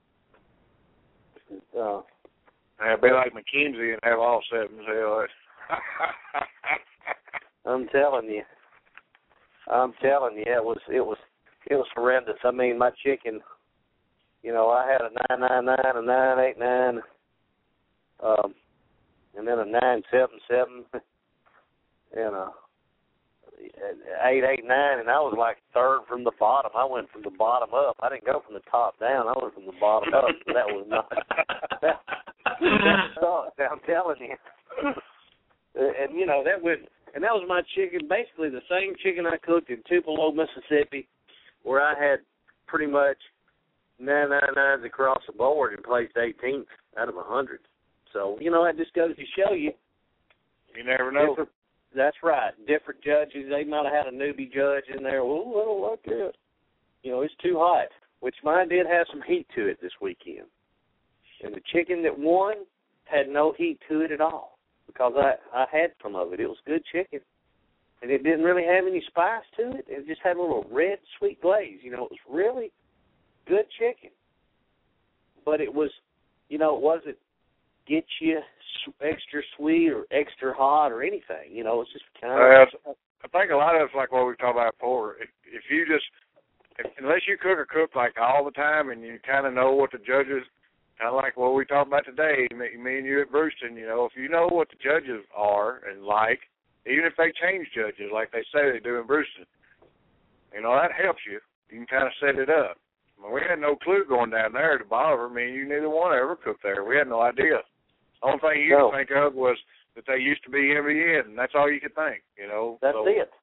Uh, I'd be like McKenzie and have all sevens. Hell, I'm telling you. I'm telling you, it was it was it was horrendous. I mean, my chicken, you know, I had a nine nine nine, a nine eight nine, um, and then a nine seven seven, and a eight eight nine, and I was like third from the bottom. I went from the bottom up. I didn't go from the top down. I went from the bottom up. That was not. That, that sucked. I'm telling you. And you know that went. And that was my chicken, basically the same chicken I cooked in Tupelo, Mississippi, where I had pretty much nine nine nines across the board and placed eighteenth out of one hundred. So, you know, that just goes to show you. You never know. That's right. Different judges. They might have had a newbie judge in there. Well, I don't like that. You know, it's too hot, which mine did have some heat to it this weekend. And the chicken that won had no heat to it at all. Because I, I had some of it. It was good chicken. And it didn't really have any spice to it. It just had a little red, sweet glaze. You know, it was really good chicken. But it was, you know, it wasn't get you extra sweet or extra hot or anything. You know, it's just kind of... Uh, I think a lot of it's like what we talked about before. If, if you just, if, unless you cook or cook like all the time and you kind of know what the judges... Kind of like what we talked about today, me, me and you at Brewston, you know, if you know what the judges are and like, even if they change judges like they say they do in Brewston, you know, that helps you. You can kind of set it up. I mean, we had no clue going down there to Bolivar. I mean, you neither one ever cooked there. We had no idea. The only thing you no. could think of was that they used to be M B N, and that's all you could think, you know. That's so, it.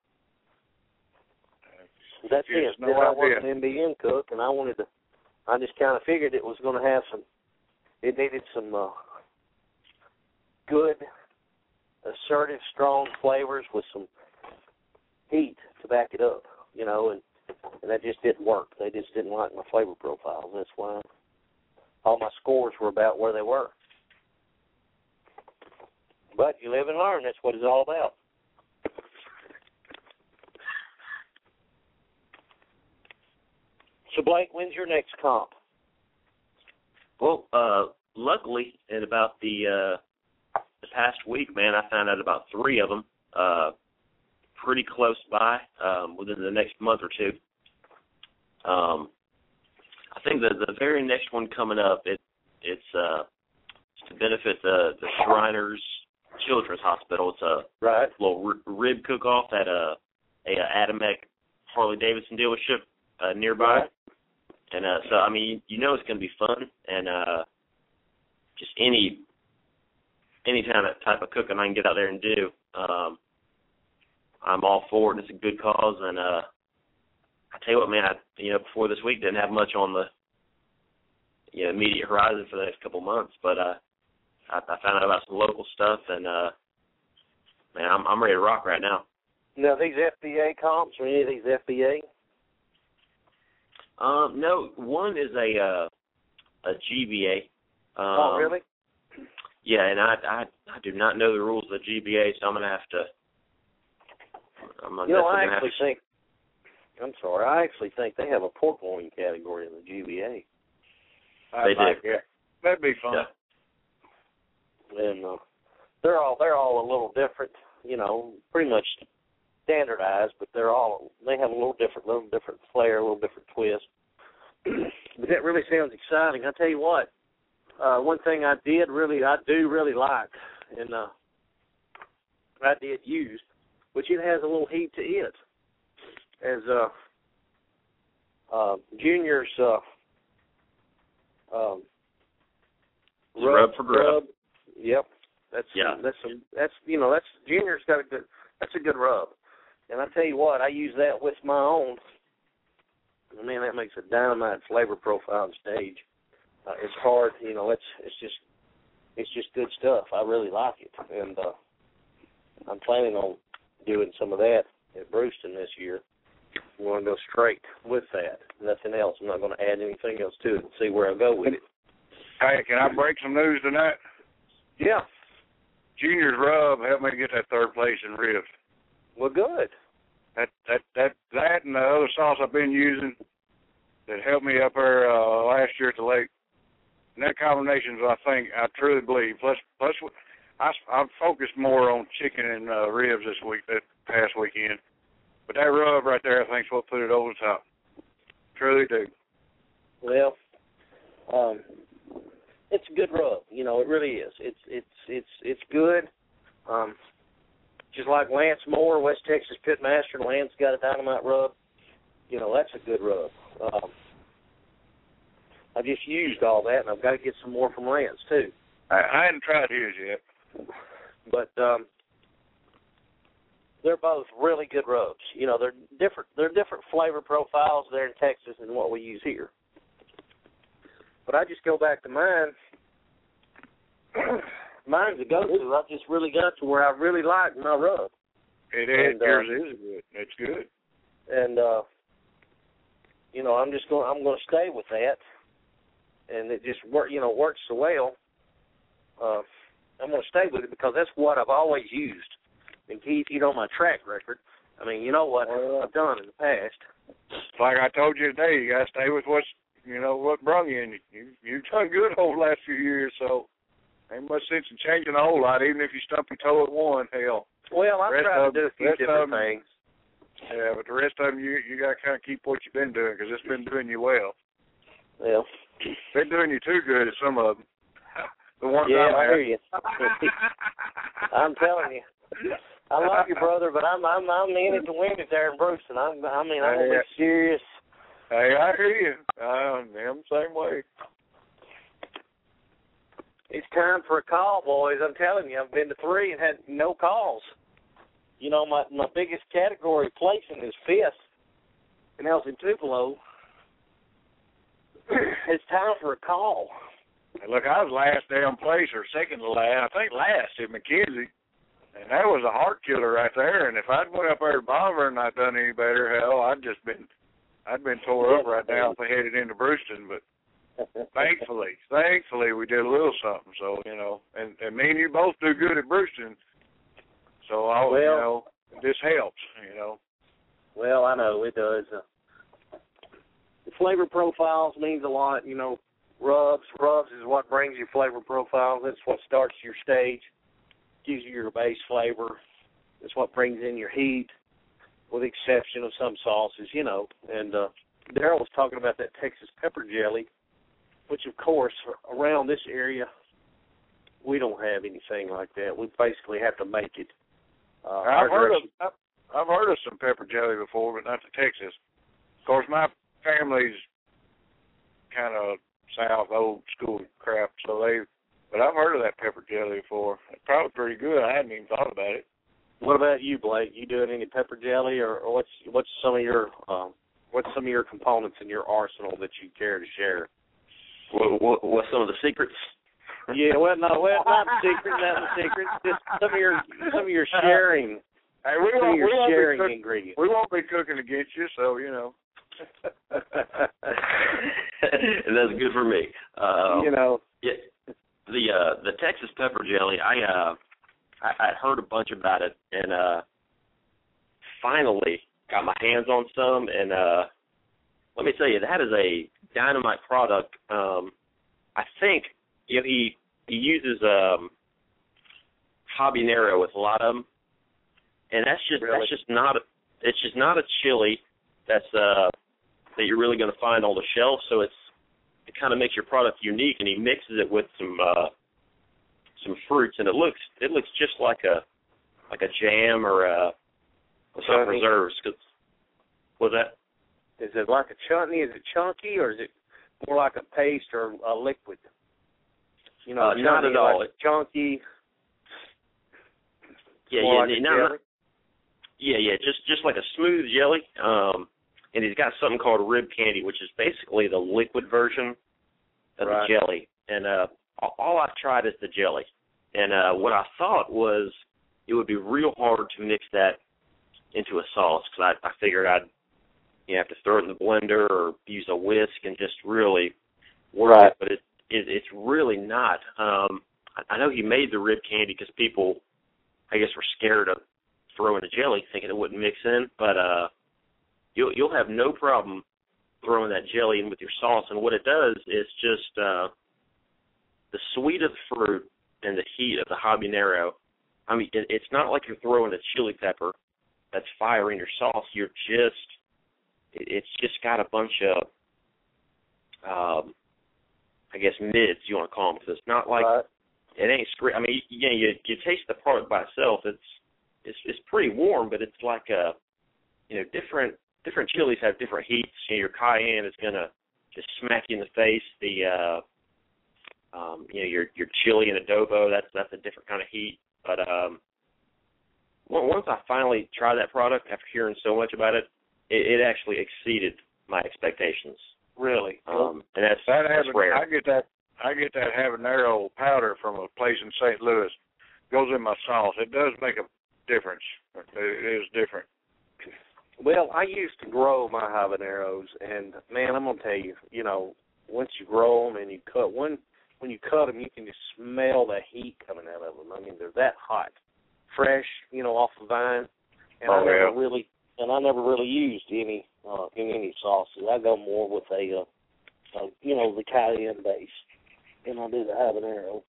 That's it. No I idea. was an M B N cook, and I wanted to, I just kind of figured it was going to have some, it needed some uh, good, assertive, strong flavors with some heat to back it up, you know, and, and that just didn't work. They just didn't like my flavor profiles. That's why all my scores were about where they were. But you live and learn. That's what it's all about. So, Blake, when's your next comp? Well, uh, luckily, in about the uh, the past week, man, I found out about three of them uh, pretty close by um, within the next month or two. Um, I think the the very next one coming up, it it's uh, to benefit the, the Shriners Children's Hospital. It's a right. little r- rib cook-off at a, a, a Adamek Harley-Davidson dealership uh, nearby. Right. And uh, so, I mean, you know it's going to be fun, and uh, just any any kind of type of cooking I can get out there and do, um, I'm all for it. It's a good cause, and uh, I tell you what, man, I, you know, before this week, didn't have much on the you know immediate horizon for the next couple months, but uh, I, I found out about some local stuff, and uh, man, I'm I'm ready to rock right now. Now, these F B A comps, or any of these F B A? Um, no, one is a uh, a G B A. Um, oh, really? Yeah, and I, I I do not know the rules of the G B A, so I'm gonna have to. I'm gonna you know, I have actually to... think. I'm sorry. I actually think they have a pork loin category in the G B A. They do. Like, yeah, that'd be fun. Yeah. And uh, they're all they're all a little different. You know, pretty much standardized, but they're all they have a little different, little different flair, a little different twist. But that really sounds exciting. I tell you what, uh, one thing I did really, I do really like, and uh, I did use, which it has a little heat to it, as uh, uh, Junior's uh, um, rub, rub for grub. Rub. Yep, that's yeah. that's some, that's you know that's Junior's got a good that's a good rub. And I tell you what, I use that with my own. I mean, that makes a dynamite flavor profile on stage. Uh, it's hard, you know. It's it's just it's just good stuff. I really like it, and uh, I'm planning on doing some of that at Brewston this year. I'm going to go straight with that. Nothing else. I'm not going to add anything else to it and see where I go with it. Hey, can I break some news tonight? Yeah. Junior's rub helped me get that third place in ribs. Well, good. That that that that and the other sauce I've been using that helped me up there uh, last year at the lake. And that combination is, I think, I truly believe. Plus, plus, I I've focused more on chicken and uh, ribs this week, that past weekend. But that rub right there, I think, is what put it over the top. Truly do. Well, um, it's a good rub. You know, it really is. It's it's it's it's good. Um, just like Lance Moore, West Texas Pitmaster, Lance got a dynamite rub. You know, that's a good rub. Um, I just used all that, and I've got to get some more from Lance too. I, I hadn't tried his yet. But um, they're both really good rubs. You know, they're different. They're different flavor profiles there in Texas than what we use here. But I just go back to mine. Mine's a go-to. I just really got to where I really like my rub. It is. And, uh, yours is good. It's good. And uh, you know, I'm just going. I'm going to stay with that. And it just work. You know, works so well. Uh, I'm going to stay with it because that's what I've always used. And Keith, you know my track record. I mean, you know what I've done in the past. Like I told you today, you got to stay with what's, you know, what brung you. And you, you've done good over the last few years, so ain't much sense in changing a whole lot, even if you stump your toe at one, hell. Well, I'm trying to do a few different them, things. Yeah, but the rest of them, you, you got to kind of keep what you've been doing because it's been doing you well. Yeah. Been doing you too good at some of them. The ones yeah, I'm I at. hear you. I'm telling you. I love you, brother, but I'm I'm I'm in it to win it there in Brewston. I'm I mean I'm gonna be serious. Hey, I hear you. I'm the same way. It's time for a call, boys. I'm telling you, I've been to three and had no calls. You know, my my biggest category placing is fifth in El Tupelo. It's time for a call. Hey, look, I was last damn place or second to last. I think last at McKenzie. And that was a heart killer right there. And if I'd went up there to Bolivar and I'd done any better, hell, I'd just been, I'd been tore up right now if I headed into Brewston. But thankfully, thankfully, we did a little something. So you know, and, and me and you both do good at Brewston. So I, well, you know, this helps. You know. Well, I know it does. Uh, the flavor profiles means a lot. You know, rubs, rubs is what brings you flavor profiles. That's what starts your stage. Gives you your base flavor. It's what brings in your heat, with the exception of some sauces, you know. And uh, Daryl was talking about that Texas pepper jelly, which, of course, around this area, we don't have anything like that. We basically have to make it. Uh, I've heard of I've, I've heard of some pepper jelly before, but not the Texas. Of course, my family's kind of South old school crap, so they. But I've heard of that pepper jelly before. It's probably pretty good. I hadn't even thought about it. What about you, Blake? You doing any pepper jelly, or, or what's what's some of your um, what's some of your components in your arsenal that you care to share? What, what, what's some of the secrets? Yeah, well, no, well, not secret, not the secrets. Just some of your some of your sharing. Hey, we some won't, of your we won't sharing be cook, ingredients. We won't be cooking against you, so you know. And that's good for me. Uh, you know. Yeah. The uh, the Texas pepper jelly, I uh I I'd heard a bunch about it, and uh finally got my hands on some, and uh let me tell you, that is a dynamite product. Um, I think you know he he uses um habanero with a lot of them, and that's just really? that's just not a, it's just not a chili that's uh that you're really going to find on the shelf. So it's it kind of makes your product unique, and he mixes it with some uh, some fruits, and it looks it looks just like a like a jam or a or some preserves. Cause, what's that? Is it like a chutney? Is it chunky, or is it more like a paste or a liquid? You know, uh, not at all. Like chunky. Yeah, more yeah, like no, no, yeah, yeah, just just like a smooth jelly. Um, And he's got something called rib candy, which is basically the liquid version of right. the jelly. And uh, all I've tried is the jelly. And uh, what I thought was it would be real hard to mix that into a sauce, because I, I figured I'd you know, have to throw it in the blender or use a whisk and just really work right. it. But it, it, it's really not. Um, I, I know he made the rib candy because people, I guess, were scared of throwing the jelly, thinking it wouldn't mix in. But uh, You'll, you'll have no problem throwing that jelly in with your sauce. And what it does is just uh, the sweet of the fruit and the heat of the habanero. I mean, it, it's not like you're throwing a chili pepper. that's fire in your sauce. You're just, it, it's just got a bunch of, um, I guess mids you want to call them, because it's not like right. it ain't scre- I mean, you, you know, you you taste the product by itself. It's it's it's pretty warm, but it's like a, you know, different different chilies have different heats. You know, your cayenne is gonna just smack you in the face. The uh, um, you know, your your chili and adobo, that's that's a different kind of heat. But um, once I finally tried that product after hearing so much about it, it, it actually exceeded my expectations. Really? Um, and that's, that that's haban- rare. I get that. I get that habanero powder from a place in Saint Louis. Goes in my sauce. It does make a difference. It is different. Well, I used to grow my habaneros, and man, I'm gonna tell you, you know, once you grow them and you cut one, when you cut them, you can just smell the heat coming out of them. I mean, they're that hot, fresh, you know, off the vine. And Oh, I never yeah. really, and I never really used any uh, in any sauces. I go more with a, uh, uh, you know, the cayenne base, and I do the habanero.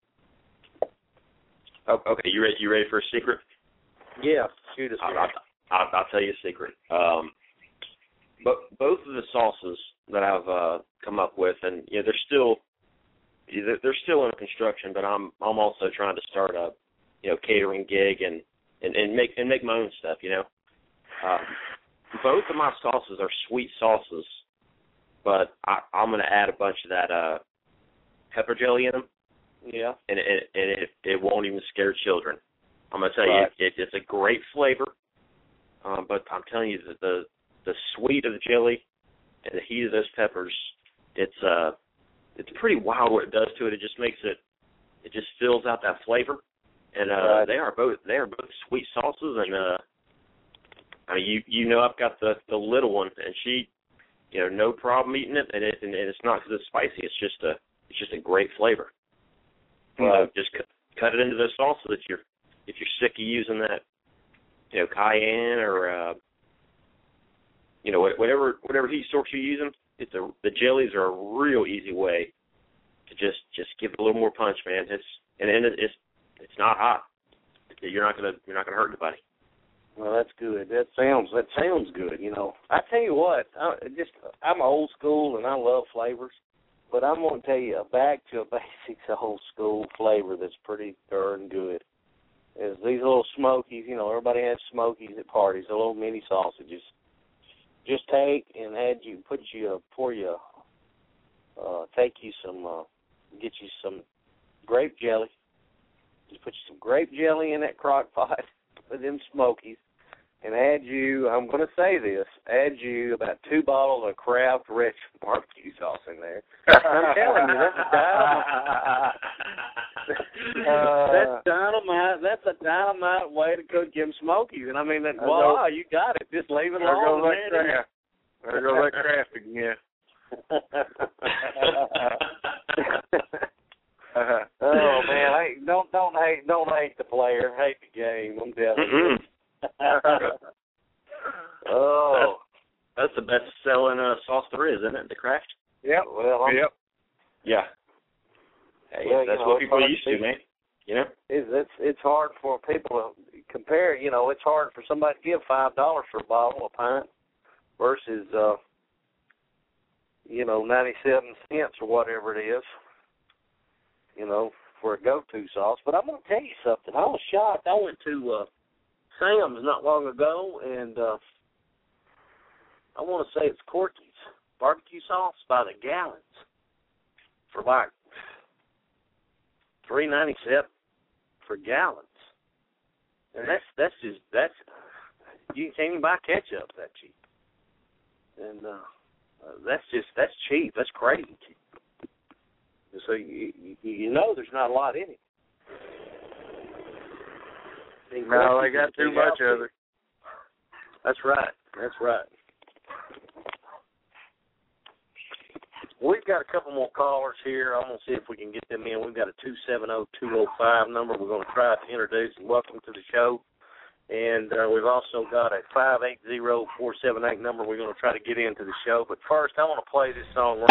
Oh, okay, you ready? You ready for a secret? Yeah, shoot us. I'll, I'll, I'll, I'll tell you a secret. Um, but both of the sauces that I've uh, come up with, and you know, they're still they're, they're still in construction. But I'm I'm also trying to start a you know catering gig and, and, and make and make my own stuff. You know, um, both of my sauces are sweet sauces, but I, I'm going to add a bunch of that uh, pepper jelly in them. Yeah, and it and it, it won't even scare children. I'm gonna tell right. you, it, it's a great flavor, um, but I'm telling you that the the sweet of the jelly and the heat of those peppers, it's uh, it's pretty wild what it does to it. It just makes it, it just fills out that flavor, and uh, Right. they are both they are both sweet sauces, and uh, I mean, you you know I've got the the little one, and she, you know, no problem eating it, and it and it's not because it's spicy. It's just a it's just a great flavor. You know, just cut, cut it into the sauce so that you're, if you're sick of using that, you know, cayenne or, uh, you know, whatever whatever heat source you're using, it's a, the jellies are a real easy way to just, just give it a little more punch, man. It's and then it's it's not hot. You're not gonna you're not gonna hurt anybody. Well, that's good. That sounds that sounds good. You know, I tell you what, I, just I'm old school and I love flavors. But I'm going to tell you, back to a basics old school flavor that's pretty darn good is these little Smokies. You know, everybody has Smokies at parties, the little mini sausages. Just take and add you, put you, pour you, uh, take you some, uh, get you some grape jelly. Just put you some grape jelly in that crock pot with them Smokies. And add you, I'm going to say this, add you about two bottles of Kraft Rich barbecue sauce in there. I'm telling you, that's a dynamite. uh, that's dynamite. That's a dynamite way to cook them Smokies. And I mean, that, voila, you got it. Just leave it There alone. goes that Kraft. There goes that Kraft again. Oh man, hey, don't don't hate don't hate the player, hate the game. I'm telling you. Oh, that's the best selling uh, sauce there is, isn't it? The Kraft. Yep. Well, I'm, yep. Yeah. Hey, Well, that's you know, what people are used to, to, man. You know. It's it's it's hard for people to compare. You know, it's hard for somebody to give five dollars for a bottle of pint versus uh, you know, ninety seven cents or whatever it is. You know, for a go-to sauce. But I'm going to tell you something. I was shocked. I went to uh, Sam's not long ago, and uh, I want to say it's Corky's barbecue sauce by the gallons for like three ninety seven for gallons, and that's that's just that's you can't even buy ketchup that cheap, and uh, uh, that's just that's cheap. That's crazy cheap. So you, you you know there's not a lot in it. No, they got too much of it. That's right. That's right. We've got a couple more callers here. I'm going to see if we can get them in. We've got a two seven zero, two zero five number we're going to try to introduce and welcome to the show. And uh, we've also got a five eight zero, four seven eight number we're going to try to get into the show. But first, I want to play this song.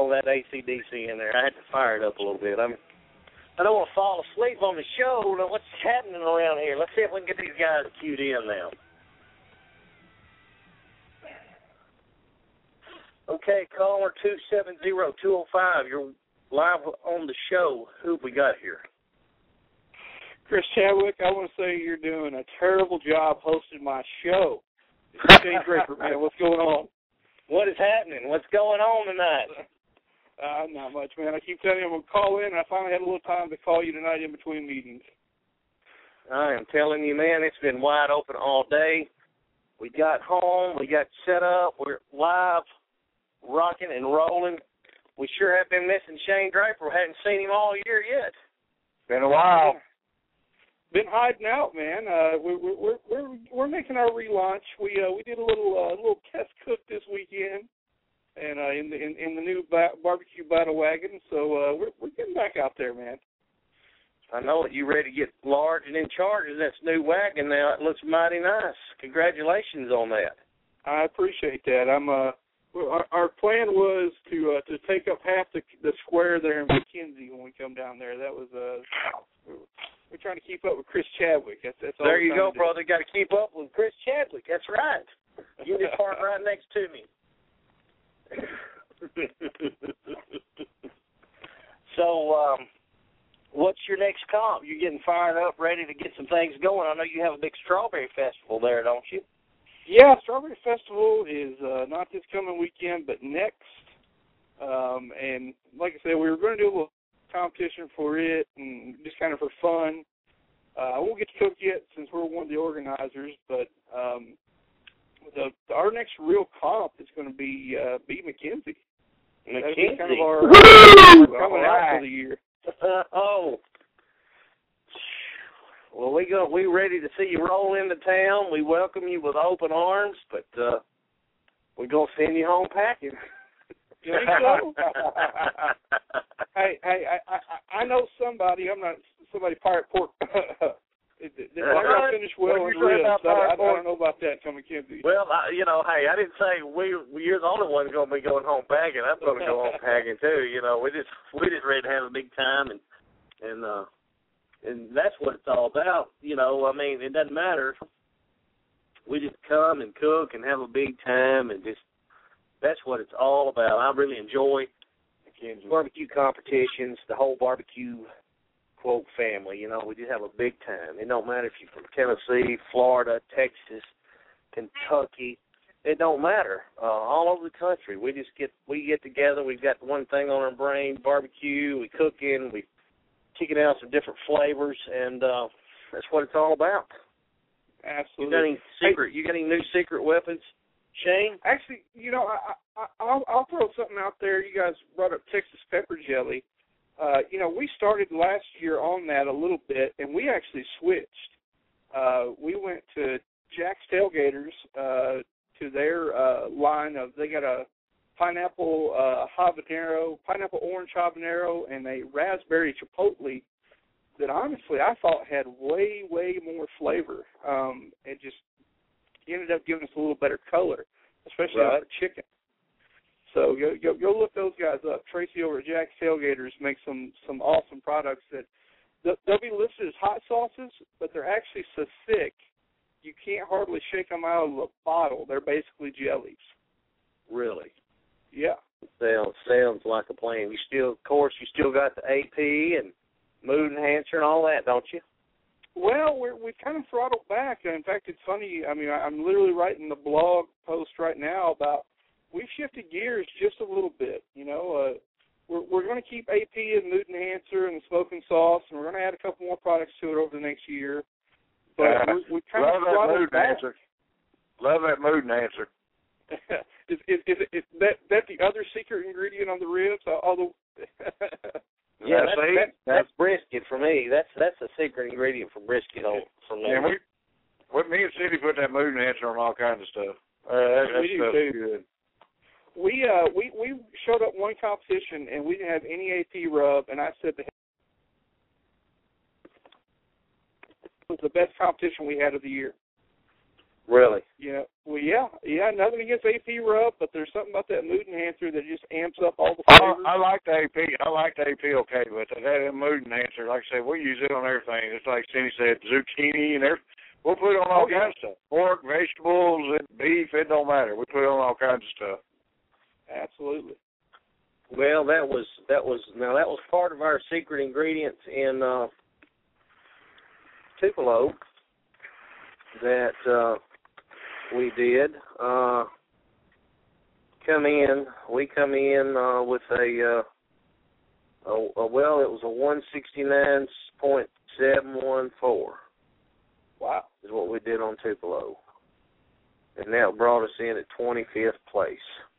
all that A C D C in there. I had to fire it up a little bit. I'm, I don't want to fall asleep on the show. Now, what's happening around here? Let's see if we can get these guys queued in now. Okay, caller two seven zero, two oh five. You're live on the show. Who have we got here? Chris Chadwick, I want to say you're doing a terrible job hosting my show. It's Shane Draper, man. What's going on? What is happening? What's going on tonight? Uh, not much, man. I keep telling you I'm going to call in, and I finally had a little time to call you tonight in between meetings. I am telling you, man, it's been wide open all day. We got home. We got set up. We're live, rocking and rolling. We sure have been missing Shane Draper. We hadn't seen him all year yet. Been a while. Been hiding out, man. Uh, we're we're we're we're making our relaunch. We uh, we did a little uh, little test cook this weekend, and uh, in the in, in the new ba- barbecue battle wagon. So uh, we're we're getting back out there, man. I know it. You ready to get large and in charge of this new wagon now? It looks mighty nice. Congratulations on that. I appreciate that. I'm uh. Our, our plan was to uh, to take up half the the square there in McKenzie when we come down there. That was uh. We're trying to keep up with Chris Chadwick. That's, that's all there you go, to brother. Got to keep up with Chris Chadwick. That's right. You just park right next to me. So, um, what's your next comp? You're getting fired up, ready to get some things going. I know you have a big strawberry festival there, don't you? Yeah, Strawberry Festival is uh, not this coming weekend, but next. Um, and like I said, we were going to do a little competition for it and just kind of for fun. Uh, I won't get to cook yet since we're one of the organizers, but um, the, our next real comp is going to be uh, be McKenzie. McKenzie. That's kind of our, our coming out for the year. Oh. Well, we go. We ready to see you roll into town. We welcome you with open arms, but uh, we're gonna send you home packing. You think so? hey, hey, I, I, I know somebody. I'm not somebody pirate pork. They're gonna finish well in ribs. I, I, I don't know about that, Tom McKenzie. Well, I, you know, hey, I didn't say we. You're the only one gonna be going home packing. I'm gonna go home packing too. You know, we just we just ready to have a big time, and and uh, and that's what it's all about. You know, I mean, it doesn't matter. We just come and cook and have a big time, and just that's what it's all about. I really enjoy barbecue competitions, the whole barbecue quote family. You know, we just have a big time. It don't matter if you're from Tennessee, Florida, Texas, Kentucky. It don't matter. Uh, all over the country, we just get we get together. We've got one thing on our brain: barbecue. We cooking. We kicking out some different flavors, and uh, that's what it's all about. Absolutely. You got any secret? You got any new secret weapons, Shane? Actually, you know, I, I, I'll, I'll throw something out there. You guys brought up Texas pepper jelly. Uh, you know, we started last year on that a little bit, and we actually switched. Uh, we went to Jack's Tailgaters uh, to their uh, line of, they got a pineapple uh, habanero, pineapple orange habanero, and a raspberry chipotle that honestly I thought had way, way more flavor. Um, it just ended up giving us a little better color, especially right. on the chicken. So go, go go look those guys up. Tracy over at Jack's Tailgaters makes some, some awesome products that they'll be listed as hot sauces, but they're actually so thick you can't hardly shake them out of the bottle. They're basically jellies. Really? Yeah. Sounds sounds like a plan. You still, of course, you still got the A P and mood enhancer and all that, don't you? Well, we're, we've kind of throttled back. In fact, it's funny. I mean, I'm literally writing the blog post right now about we've shifted gears just a little bit. You know, uh, we're we're going to keep A P and mood enhancer and the smoking sauce, and we're going to add a couple more products to it over the next year. But uh, we, we kind love of that throttled mood back. enhancer. Love that mood enhancer. is, is, is, is that that the other secret ingredient on the ribs? Although yeah, that's, see, that's, that's brisket for me. That's that's a secret ingredient for brisket on, for me. And we, with me and City put that mood enhancer on all kinds of stuff. Uh, that, that we do stuff's too. good. We uh we, we showed up one competition and we didn't have any A P rub, and I said that it was the best competition we had of the year. Really? Yeah. Well, yeah, yeah. Nothing against A P rub, but there's something about that mood enhancer that just amps up all the flavors. I, I like the A P. I like the A P okay, but that, that mood enhancer, like I said, we use it on everything. It's like Cindy said, zucchini and everything. We'll put it on all oh, yeah. kinds of stuff. Pork, vegetables, beef, it don't matter. We put it on all kinds of stuff. Absolutely. Well, that was that was now that was part of our secret ingredients in uh, Tupelo that uh, we did. Uh, come in, we come in uh, with a, uh, a, a well, it was a one sixty-nine point seven one four. Wow, is what we did on Tupelo, and that brought us in at twenty-fifth place.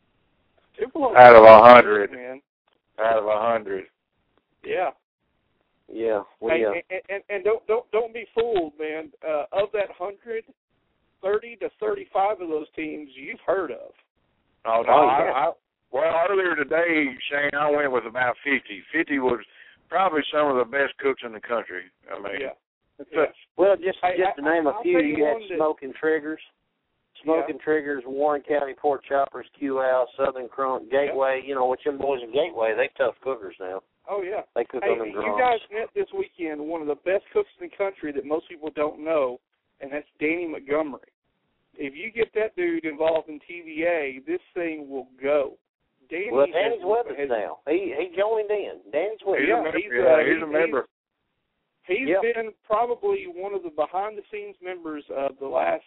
Tupelo out of a hundred, man. Out of a hundred. Yeah. Yeah. We, hey, uh, and, and and don't don't don't be fooled, man. Uh, of that hundred, thirty to thirty-five of those teams you've heard of. Oh no! Oh, I, yeah. I, well, earlier today, Shane, I went with about fifty. Fifty was probably some of the best cooks in the country. I mean, yeah. But, well, just I, just to I, name a I'll few, tell you you had one that- Smoking Triggers, Smoking Yeah. Triggers, Warren County Pork Choppers, Q L, Southern Crunk, Gateway. You know, with them boys in Gateway, they tough cookers now. Oh yeah. They cook Hey, on them you drums. guys met this weekend one of the best cooks in the country that most people don't know, and that's Danny Montgomery. If you get that dude involved in T V A, this thing will go. Danny Well, Danny's has, with us has, now. He he joined in. Danny's with he's us. a member. he's, Yeah, uh, he's a member. He's Yep. been probably one of the behind-the-scenes members of the last,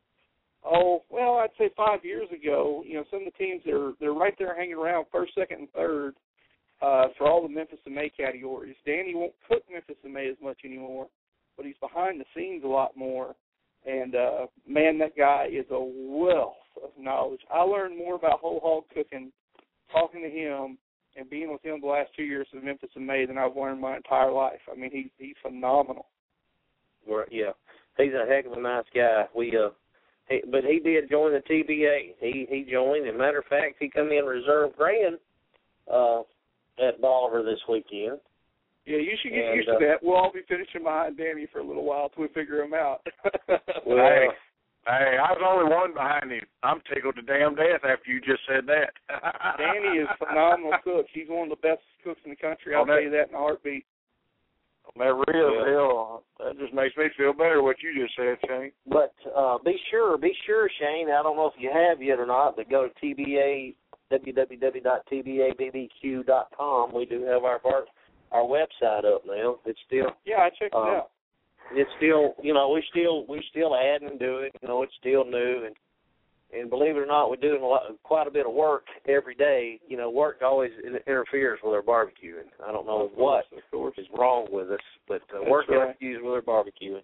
oh, well, I'd say five years ago. You know, some of the teams, they're, they're right there hanging around first, second, and third uh, for all the Memphis and May categories. Danny won't cook Memphis and May as much anymore, but he's behind the scenes a lot more. And, uh, man, that guy is a wealth of knowledge. I learned more about whole hog cooking talking to him and being with him the last two years of Memphis and May than I've learned my entire life. I mean, he, he's phenomenal. Right, yeah, he's a heck of a nice guy. We, uh, he, but he did join the T B A. He he joined. As a matter of fact, he come in reserve grand uh, at Bolivar this weekend. Yeah, you should get And, used uh, to that. We'll all be finishing behind Danny for a little while till we figure him out. Well, Hey, hey, I was only one behind him. I'm tickled to damn death after you just said that. Danny is a phenomenal cook. He's one of the best cooks in the country. I'll On that- tell you that in a heartbeat. That real Yeah. deal. That just makes me feel better what you just said, Shane. But uh, be sure, be sure, Shane. I don't know if you have yet or not, but go to T B A w w w dot t b a b b q dot com. We do have our our, our website up now. It's still Yeah, I checked um, it out. it's still, you know, we still we still adding and doing. You know, it's still new, and and believe it or not, we're doing a lot, quite a bit of work every day. You know, work always interferes with our barbecuing. I don't know Of what course, of course. is wrong with us, but uh, That's work right. interferes with our barbecuing.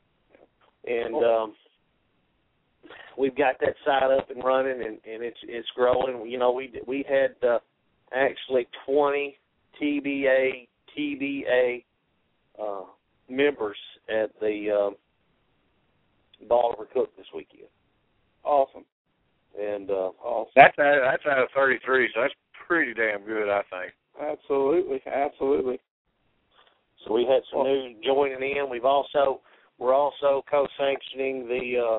And um, we've got that site up and running, and, and it's it's growing. You know, we we had uh, actually twenty T B A T B A uh, members at the um, Bolivar Cook this weekend. Awesome. And uh, Awesome. That's out, that's out of thirty-three, so that's pretty damn good, I think. Absolutely. Absolutely. so we had some new joining in. We've also we're also co-sanctioning the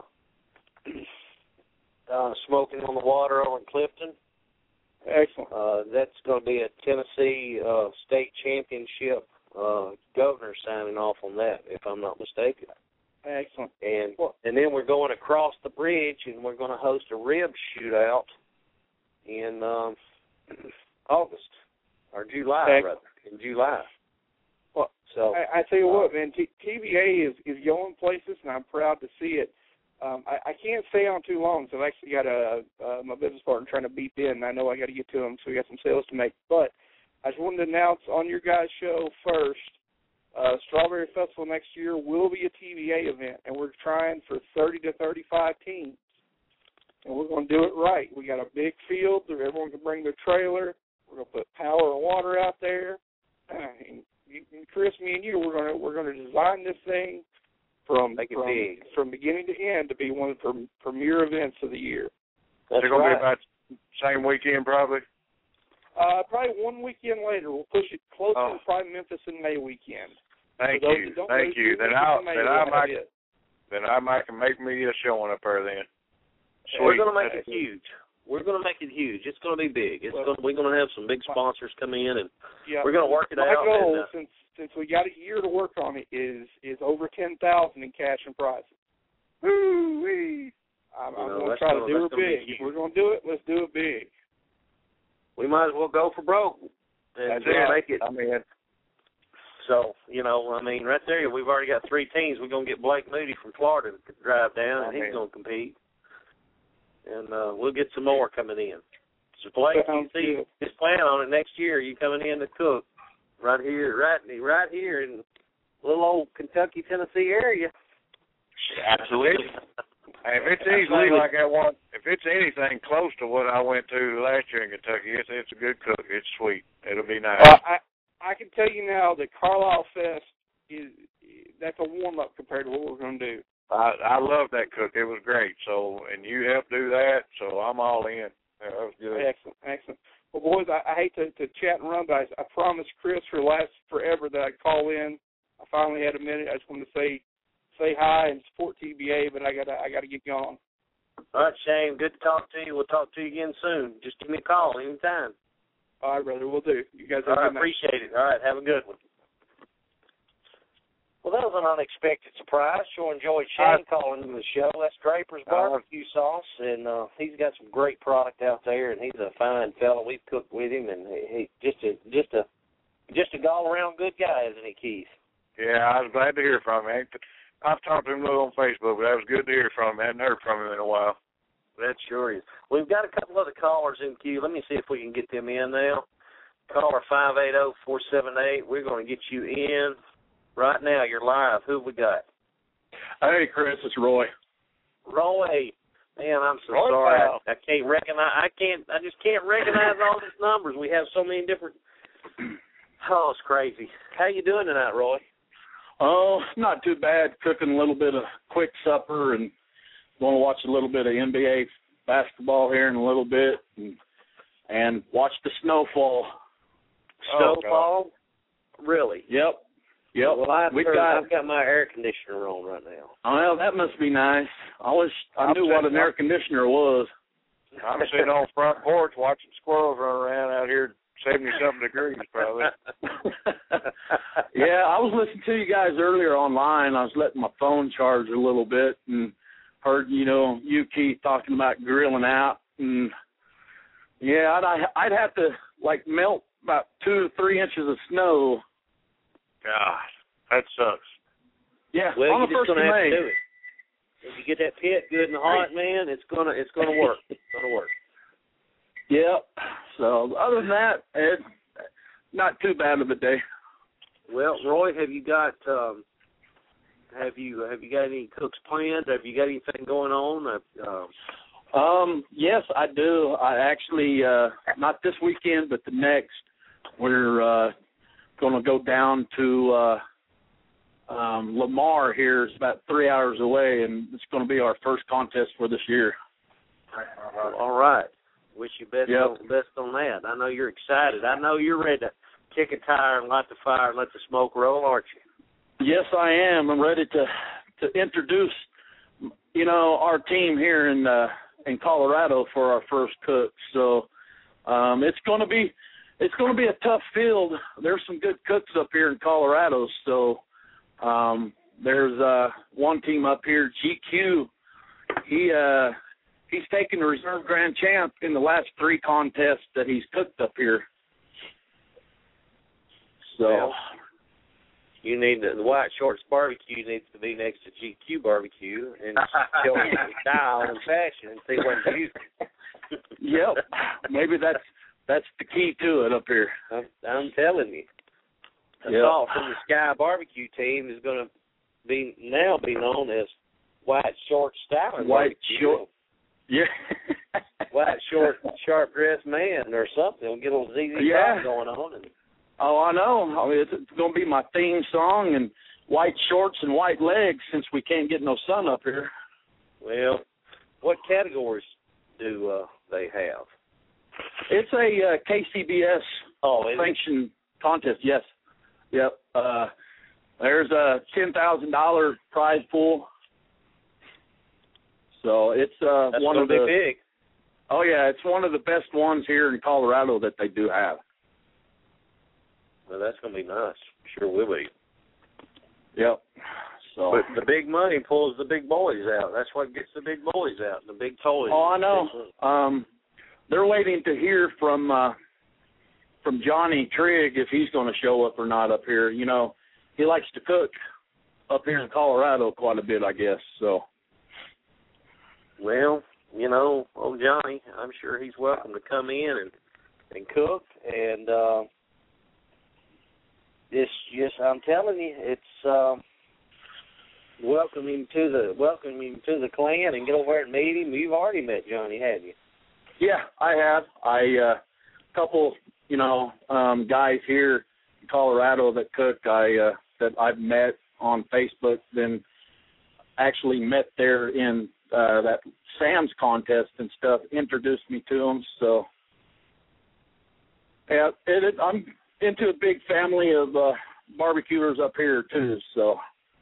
uh, uh, Smoking on the Water over in Clifton. Excellent. Uh, that's going to be a Tennessee uh, state championship uh, governor signing off on that, if I'm not mistaken. Excellent. And and then we're going across the bridge, and we're going to host a rib shootout in um, August or July, Excellent. rather, in July. Well, so I, I tell you what, man, T- TVA is, is going places, and I'm proud to see it. Um, I, I can't stay on too long, so I've actually got a, uh, my business partner trying to beep in, and I know I got to get to him, so we got some sales to make. But I just wanted to announce on your guys' show first, uh, Strawberry Festival next year will be a T V A event, and we're trying for thirty to thirty-five teams. And we're going to do it right. We got a big field where everyone can bring their trailer. We're going to put power and water out there. And Chris, me and you, we're going to we're going to design this thing from Make it from, big. from beginning to end to be one of the premier events of the year. that's They're going right. to be about same weekend, probably. Uh, probably one weekend later, we'll push it closer Oh. to probably Memphis and May weekend. Thank For those you, that don't thank know, you. Memphis Then I and May then will I have might it. then I might can make me a showing up there then. Sweet. We're going to make it huge. We're going to make it huge. It's going to be big. It's well, going to, we're going to have some big sponsors come in, and yeah, we're going to work it my out. My goal, and, uh, since since we got a year to work on it, is is over ten thousand in cash and prizes. Woo wee! I'm, I'm know, going to try gonna, to do it big. If we're going to do it, let's do it big. We might as well go for broke and That's just it. make it. I mean, so you know, I mean, right there, we've already got three teams. We're going to get Blake Moody from Florida to drive down, and I he's mean, going to compete. And uh, we'll get some more coming in. So, Blake, you see, just plan on it next year. You coming in to cook right here, right, right here in little old Kentucky, Tennessee area. Absolutely. Hey, if it's easily like that one, if it's anything close to what I went to last year in Kentucky, it's it's a good cook. It's sweet. It'll be nice. Uh, I I can tell you now that Carlisle Fest is that's a warm up compared to what we're going to do. I I love that cook. It was great. So, and you helped do that, so I'm all in. Yeah, that was good. Excellent, excellent. Well, boys, I, I hate to, to chat and run, but I, I promised Chris for last forever that I'd call in. I finally had a minute. I just wanted to say say hi and support T B A, but I got I got to get going. All right, Shane. Good to talk to you. We'll talk to you again soon. Just give me a call anytime. All right, brother. We'll do. You guys have All a right, good night. appreciate it. All right, have a good one. Well, that was an unexpected surprise. Sure enjoyed Shane uh, calling to the show. That's Draper's Barbecue uh, Sauce, and uh, he's got some great product out there, and he's a fine fellow. We've cooked with him, and he, he just a just a just a all-around good guy, isn't he, Keith? Yeah, I was glad to hear from him. I've talked to him a little on Facebook, but that was good to hear from him. I hadn't heard from him in a while. That sure is. We've got a couple other callers in queue. Let me see if we can get them in now. Caller five eight zero, four seven eight. We're going to get you in. Right now, you're live. Who have we got? Hey, Chris, it's Roy. Roy, man, I'm so Roy, sorry. pal. I, I can't recognize. I can't. I just can't recognize all these numbers. We have so many different. Oh, it's crazy. How you doing tonight, Roy? Oh, not too bad. Cooking a little bit of quick supper and going to watch a little bit of N B A basketball here in a little bit and, and watch the snowfall. Snowfall? Oh, really? Yep. Yep. Well, I've, We've heard, got, I've got my air conditioner on right now. Oh, well, that must be nice. I wish I I'm knew what an air conditioner was. I'm sitting on the front porch watching squirrels run around out here, seventy-something degrees probably. Yeah, I was listening to you guys earlier online. I was letting my phone charge a little bit and heard, you know, you, Keith, talking about grilling out. And, yeah, I'd, I'd have to, like, melt about two or three inches of snow. God, that sucks. Yeah, well, on the you're just first gonna of have May. to do it. If you get that pit good and hot, man, it's gonna it's gonna work. It's gonna work. Yep. So other than that, it's not too bad of a day. Well, Roy, have you got um, have you have you got any cooks planned? Have you got anything going on? Uh, um, yes, I do. I actually uh, not this weekend, but the next. We're uh, going to go down to uh, um, Lamar here. It's about three hours away, and it's going to be our first contest for this year. Well, all right. Wish you best Yep. on, best on that. I know you're excited. I know you're ready to kick a tire and light the fire and let the smoke roll, aren't you? Yes, I am. I'm ready to to introduce, you know, our team here in uh, in Colorado for our first cook. So um, it's going to be it's going to be a tough field. There's some good cooks up here in Colorado. So um, there's uh, one team up here, G Q. He uh, he's taken the reserve grand champ in the last three contests that he's cooked up here. So. Well, you need the, the White Shorts barbecue needs to be next to G Q barbecue and show them style and fashion and see what they use. Yep, maybe that's that's the key to it up here. I'm, I'm telling you, the Yep. salt from the Sky Barbecue team is going to be now be known as White Short Style. White barbecue. Short, yeah. White Short Sharp Dressed Man or something. We'll get a little Z Z Yeah. Top going on. And, Oh, I know. I mean, it's, it's going to be my theme song, and white shorts and white legs since we can't get no sun up here. well, what categories do uh, they have? It's a uh, K C B S Oh, is it? sanctioned contest, yes. Yep. Uh, there's a ten thousand dollars prize pool, So it's uh, That's one gonna of the be big. Oh yeah, it's one of the best ones here in Colorado that they do have. Well, that's gonna be nice. Sure will be. Yep. So. But the big money pulls the big boys out. That's what gets the big boys out, the big toys. Oh, I know. Um, they're waiting to hear from uh, from Johnny Trigg if he's going to show up or not up here. You know, he likes to cook up here in Colorado quite a bit, I guess. So. Well, you know, old Johnny, I'm sure he's welcome to come in and and cook and. Uh, This, yes, I'm telling you, it's um, welcome him to the welcome him to the clan and get over there and meet him. You've already met Johnny, haven't you? Yeah, I have. I uh, couple, you know, um, guys here in Colorado that cook. I uh, that I've met on Facebook. Then actually met there in uh, that Sam's contest and stuff. Introduced me to them. So yeah, it, it, I'm. into a big family of uh, barbecuers up here too, so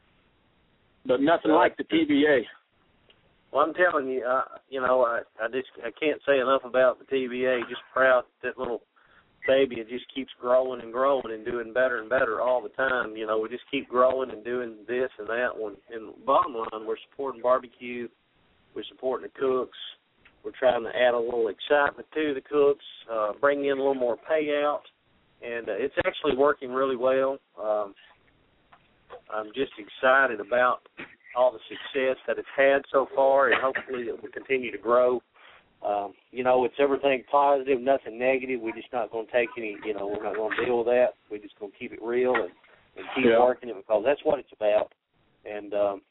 but nothing like the T B A. Well, I'm telling you, uh, you know, I, I just I can't say enough about the T B A. Just proud that little baby. It just keeps growing and growing and doing better and better all the time. You know, we just keep growing and doing this and that one. And bottom line, we're supporting barbecue. We're supporting the cooks. We're trying to add a little excitement to the cooks, uh, bring in a little more payout. And uh, it's actually working really well. Um, I'm just excited about all the success that it's had so far, and hopefully it will continue to grow. Um, you know, it's everything positive, nothing negative. We're just not going to take any, you know, we're not going to deal with that. We're just going to keep it real and, and keep yeah. working it because that's what it's about. And, um,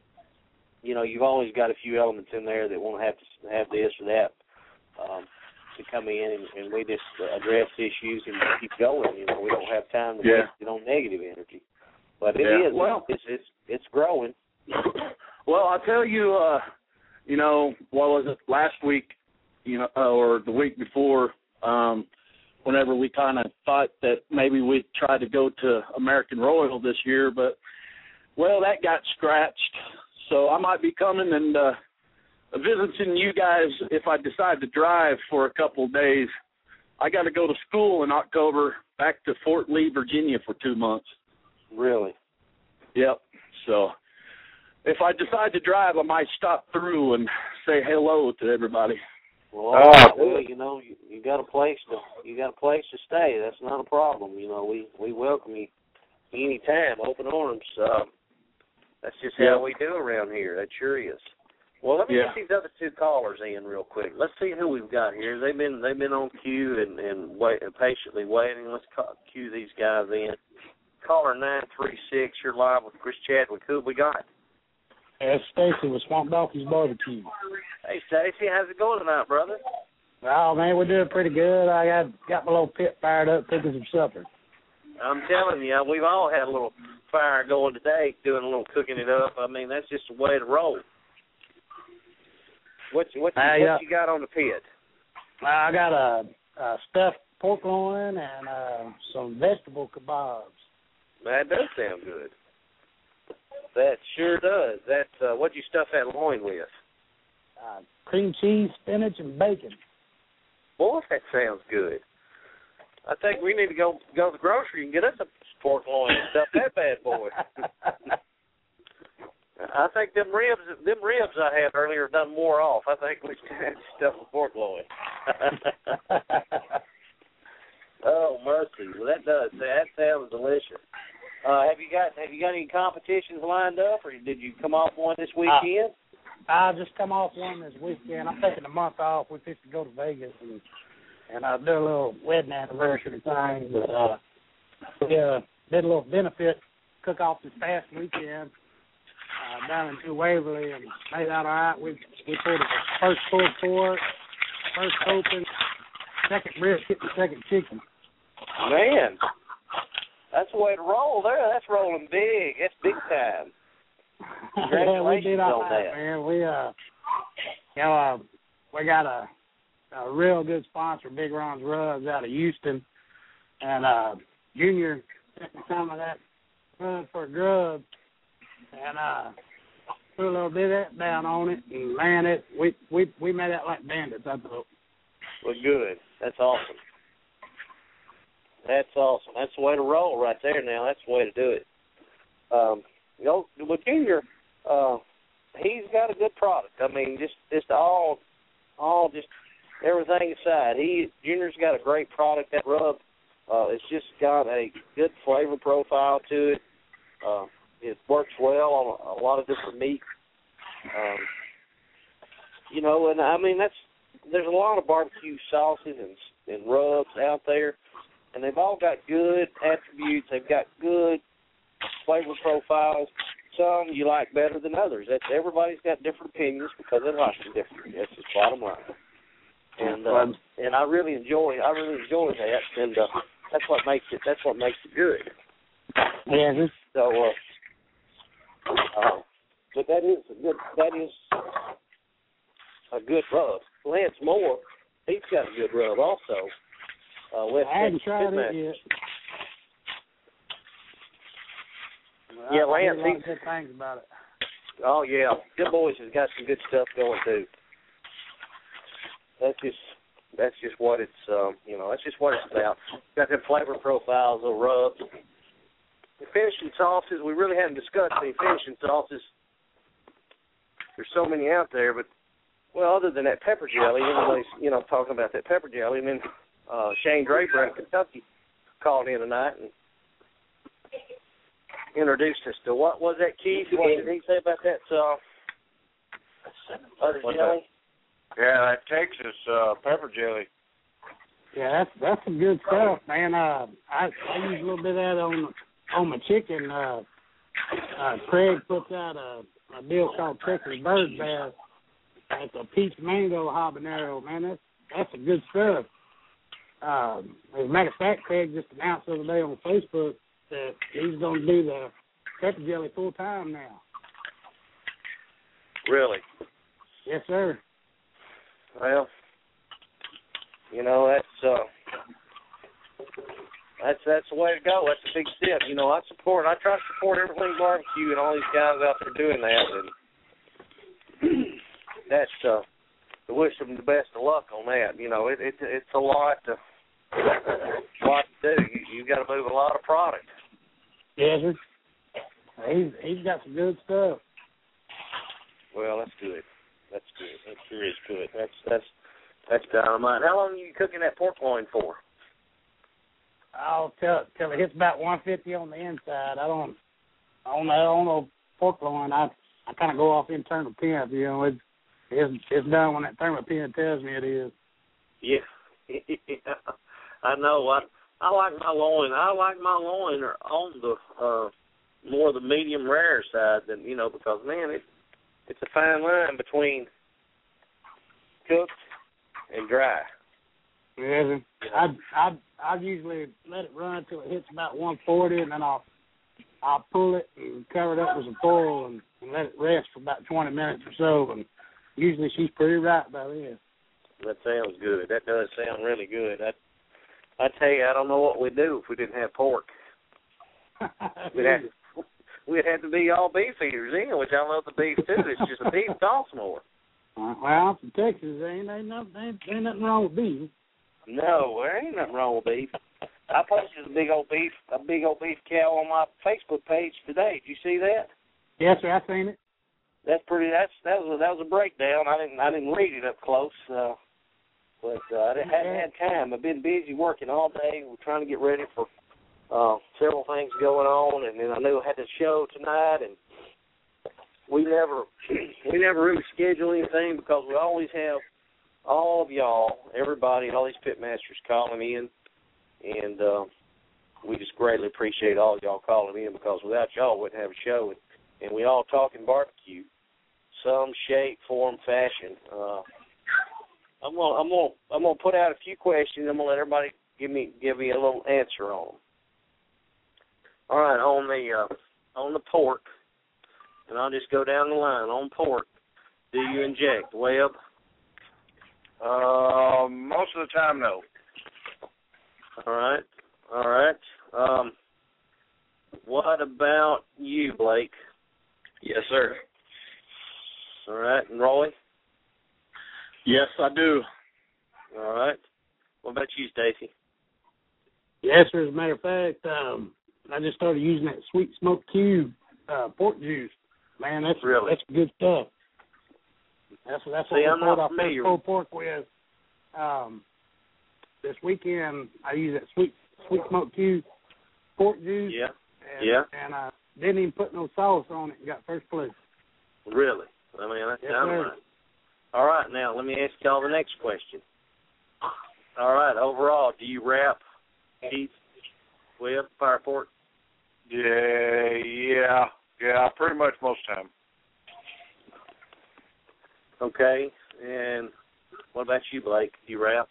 you know, you've always got a few elements in there that want to have to have this or that. Um, to come in and, and we just address issues and keep going. You know, we don't have time to yeah. waste it on negative energy. But it yeah. is. Well, it's it's it's growing. Well, I'll tell you, uh, you know, what was it, last week, you know, or the week before, um, whenever we kind of thought that maybe we'd try to go to American Royal this year, but, well, that got scratched. So I might be coming and uh, visiting you guys if I decide to drive for a couple of days. I got to go to school in October, back to Fort Lee, Virginia for two months. Really? Yep. So if I decide to drive, I might stop through and say hello to everybody. Well, oh, well you know, you, you got a place to you got a place to stay. That's not a problem. You know, we, we welcome you anytime, open arms. Uh, that's just yeah. how we do around here. That sure is. Well, let me yeah. get these other two callers in real quick. Let's see who we've got here. They've been they've been on queue and and wait, patiently waiting. Let's call, queue these guys in. Caller nine three six. You're live with Chris Chadwick. Who have we got? That's Stacy with Swamp Donkey's Barbecue. Hey, Stacy, how's it going tonight, brother? Oh man, we're doing pretty good. I got got my little pit fired up, cooking some supper. I'm telling you, we've all had a little fire going today, doing a little cooking it up. I mean, that's just the way to roll. What what, you, uh, what yeah. you got on the pit? I got a, a stuffed pork loin and uh, some vegetable kebabs. That does sound good. That sure does. That's uh, what you stuff that loin with? Uh, cream cheese, spinach, and bacon. Boy, that sounds good. I think we need to go go to the grocery and get us a pork loin and stuff that bad boy. I think them ribs, them ribs I had earlier done more off. I think we should stuff the pork loin. Oh mercy! Well, that does. That sounds delicious. Uh, have you got Have you got any competitions lined up, or did you come off one this weekend? Uh, I just come off one this weekend. I'm taking a month off. We're fixing to go to Vegas and and I uh, do a little wedding anniversary thing. But uh, we uh, did a little benefit cook off this past weekend. Uh, down in New Waverly and made out all right. We we pulled the first pulled pork, first open, second brisket, and second chicken. Man, that's the way to roll there. That's rolling big. That's big time. Yeah, we did all on right, that. man. We uh, you know, uh, we got a, a real good sponsor, Big Ron's Rubs out of Houston, and uh, Junior sent me some of that rub for a grub. And uh, put a little bit of that down on it, and man, it we we we made out like bandits, I thought. Well, good. That's awesome. That's awesome. That's the way to roll right there. Now that's the way to do it. Um, you know, with Junior, uh, he's got a good product. I mean, just just all all just everything aside, he Junior's got a great product. That rub, uh, it's just got a good flavor profile to it. Uh, it works well on a, a lot of different meat. Um, you know, and I mean that's there's a lot of barbecue sauces and and rubs out there, and they've all got good attributes. They've got good flavor profiles. Some you like better than others. That's everybody's got different opinions because they like them differently. That's just bottom line. And uh, and I really enjoy I really enjoy that, and uh, that's what makes it that's what makes it good. Yeah. So, uh, uh, but that is a good that is a good rub. Lance Moore, he's got a good rub also. Uh, West I haven't Texas tried Pitmaster. it yet. Well, Yeah, I, Lance. I hear a lot He's, of good things about it. oh yeah, Good Boys has got some good stuff going too. That's just that's just what it's um, you know that's just what it's about. Got the flavor profiles, the rubs, the finishing sauces. We really haven't discussed the finishing sauces. There's so many out there, but well, other than that pepper jelly, everybody's you know talking about that pepper jelly. And then uh, Shane Draper out of Kentucky called in tonight and introduced us to what was that, Keith? What did he say about that uh, other What's jelly? That? Yeah, that Texas uh, pepper jelly. Yeah, that's that's some good stuff, man. Uh, I I use a little bit of that on on my chicken. Uh, uh, Craig puts out a, a deal called Texas Bird Bath. It's a peach mango habanero, man. That's that's some good stuff. Um, as a matter of fact, Craig just announced the other day on Facebook that he's going to do the pepper jelly full time now. Really? Yes, sir. Well, you know that's uh, that's that's the way to go. That's a big step. You know, I support. I try to support everything barbecue and all these guys out there doing that, and that's uh, to wish them the best of luck on that. You know, it, it it's a lot to lot to do. You, you got to move a lot of product. Yes, sir. He's he's got some good stuff. Well, that's good. That's good. That sure is good. That's that's that's dynamite. How long are you cooking that pork loin for? I'll tell till it hits about one fifty on the inside. I don't on the on the pork loin. I I kind of go off internal temp. You know, it's it's it's done when that thermopin tells me it is. Yeah, I know. I I like my loin. I like my loin on the uh, more the medium rare side than you know because man, it it's a fine line between cooked and dry. Yeah, I I I usually let it run until it hits about one forty, and then I'll I'll pull it and cover it up with some foil and, and let it rest for about twenty minutes or so. And usually she's pretty right by then. That sounds good. That does sound really good. I I tell you, I don't know what we'd do if we didn't have pork. We'd have to, we'd have to be all beef eaters in, which I love the beef too. It's just the beef costs more. Well, I'm from Texas. There ain't, ain't, no, ain't, ain't nothing wrong with beef. No, there ain't nothing wrong with beef. I posted a big old beef, a big old beef cow on my Facebook page today. Did you see that? Yes, sir. I seen it. That's pretty. That's that was a, that was a breakdown. I didn't I didn't read it up close, uh, but uh, I didn't, hadn't had time. I've been busy working all day. We're trying to get ready for uh, several things going on, and then I knew I had the show tonight, and we never we never really schedule anything because we always have all of y'all, everybody, all these pitmasters calling in, and uh, we just greatly appreciate all of y'all calling in because without y'all, we wouldn't have a show, and, and we all talking barbecue, some shape, form, fashion. Uh, I'm gonna I'm gonna I'm gonna put out a few questions. I'm gonna let everybody give me give me a little answer on them. All right, on the uh, on the pork, and I'll just go down the line on pork. Do you inject, Webb? Uh, most of the time, no. All right, all right. Um, what about you, Blake? Yes, sir. All right. And Roy? Yes, I do. All right. What about you, Stacy? Yes, sir. As a matter of fact, um, I just started using that Sweet Smoke Cube uh, pork juice. Man, that's really that's good stuff. That's that's See, what I'm we not pulled our familiar. first pulled pork with. Um, this weekend, I used that Sweet Sweet Smoke Cube pork juice. Yeah. And, Yeah. And I didn't even put no sauce on it and got first place. Really? I mean, that's Yes, dynamite. sir. All right, now let me ask y'all the next question. All right, overall, do you wrap Heath, Webb, fire pork? Yeah, yeah, yeah, pretty much most of the time. Okay, and what about you, Blake? Do you wrap?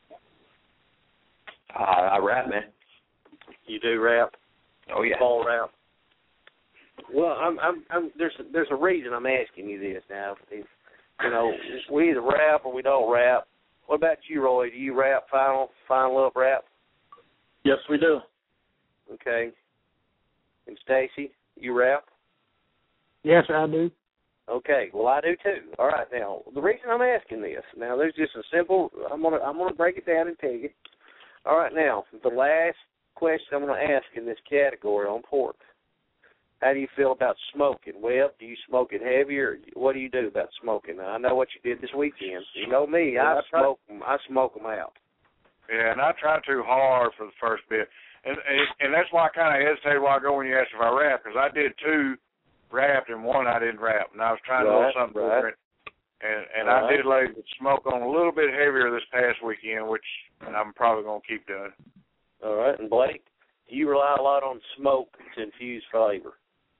Uh, I wrap, man. You do wrap? Oh yeah. Fall wrap. Well, I'm, I'm, I'm. There's, there's a reason I'm asking you this now. If, you know, we either wrap or we don't wrap. What about you, Roy? Do you wrap final, final up wrap? Yes, we do. Okay. And Stacy, you wrap? Yes, I do. Okay, well I do too. All right, now the reason I'm asking this, now there's just a simple. I'm gonna I'm gonna break it down and tell you. All right, now the last question I'm gonna ask in this category on pork. How do you feel about smoking? Well, do you smoke it heavy, or what do you do about smoking? Now, I know what you did this weekend. You know me, Yeah, I I smoke them. I smoke them out. Yeah, and I try too hard for the first bit. And and, and that's why I kind of hesitated a while ago when you asked if I wrapped, because I did two wrapped and one I didn't wrap, and I was trying Right, to do something right. different. And and Right. I did lay the smoke on a little bit heavier this past weekend, which I'm probably going to keep doing. All right, and Blake, do you rely a lot on smoke to infuse flavor?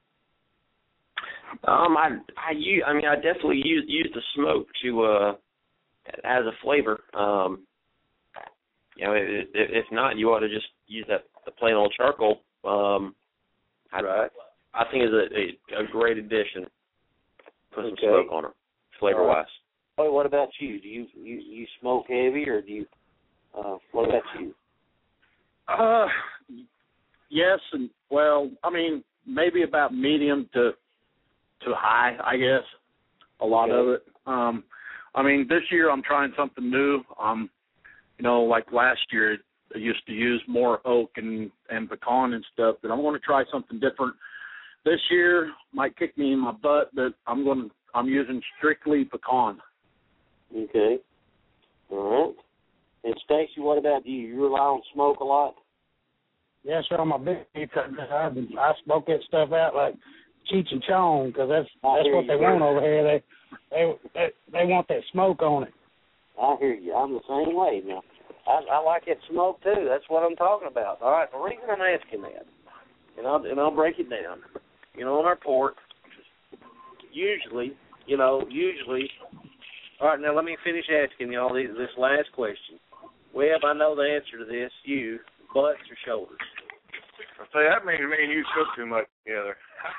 Um, I I use, I mean, I definitely use use the smoke to uh as a flavor. Um, you know, if, if not, you ought to just use that the plain old charcoal. Um, I, Right. I think is a, a a great addition. Put some Okay. smoke on it, flavor wise. Oh, what about you? Do you you, you smoke heavy, or do you? Uh, what about you? Uh, yes, and well, I mean, maybe about medium to to high, I guess. A lot Okay. of it. Um, I mean, this year I'm trying something new. Um, you know, like last year I used to use more oak and and pecan and stuff, but I'm going to try something different. This year might kick me in my butt, but I'm going to I'm using strictly pecan. Okay. All right. And Stacy, what about you? You rely on smoke a lot? Yes, sir. I'm a big I, I smoke that stuff out like Cheech and Chong, because that's I that's hear what you, they brother. want over here. They they they they want that smoke on it. I hear you. I'm the same way now. I, I like that smoke too. That's what I'm talking about. All right. The reason I'm asking that, and I'll and I'll break it down. You know, on our pork, usually, you know, usually. All right. Now let me finish asking y'all these, this last question. Webb, I know the answer to this. You, butts or shoulders? I say that means me and you cook too much together.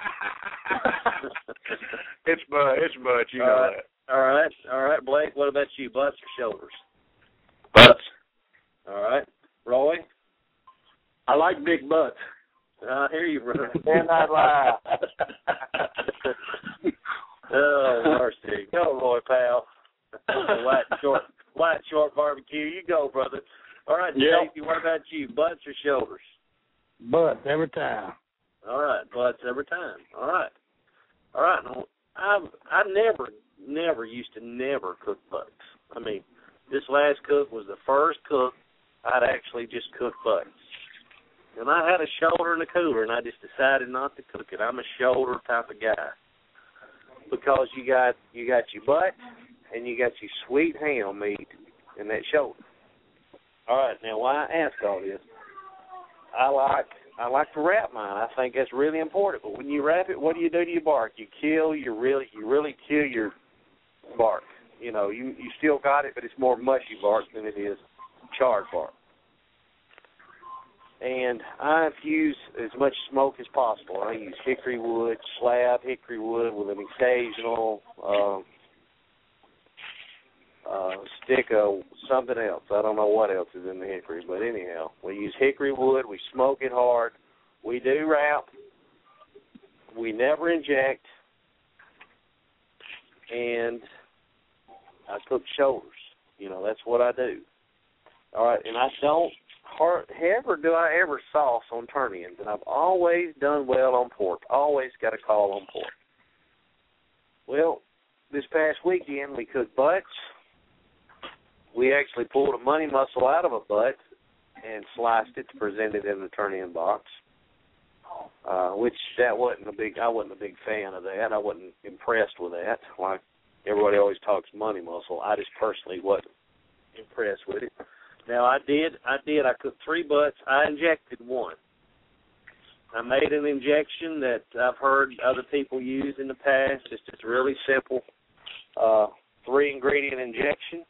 it's but it's but you know All right. that. All right. All right, Blake. What about you, butts or shoulders? Butts. All right, Roy. I like big butts. I hear you, brother. And I lie. Oh, mercy. Go, Roy, pal. White and short, white and short barbecue. You go, brother. All right, Yep. Stacey, what about you? Butts or shoulders? But every time. All right, butts every time. All right. All right. Now, I I never, never used to never cook butts. I mean, this last cook was the first cook I'd actually just cook butts. And I had a shoulder in the cooler, and I just decided not to cook it. I'm a shoulder type of guy because you got you got your butt and you got your sweet ham meat in that shoulder. All right, now why I ask all this? I like I like to wrap mine. I think that's really important. But when you wrap it, what do you do to your bark? You kill you really you really kill your bark. You know, you you still got it, but it's more mushy bark than it is charred bark. And I infuse as much smoke as possible. I use hickory wood, slab hickory wood with an occasional uh, uh, stick of something else. I don't know what else is in the hickory, but anyhow, we use hickory wood. We smoke it hard. We do wrap. We never inject. and I cook shoulders. You know, that's what I do. All right, and I don't, hard, ever do I ever sauce on turn-ins, and I've always done well on pork, always got a call on pork. Well, this past weekend we cooked butts. We actually pulled a money muscle out of a butt and sliced it to present it in the turn-in box, uh, which that wasn't a big, I wasn't a big fan of that. I wasn't impressed with that. Like everybody always talks money muscle. I just personally wasn't impressed with it. Now, I did, I did, I cooked three butts. I injected one. I made an injection that I've heard other people use in the past. It's just really simple, uh, three-ingredient injection.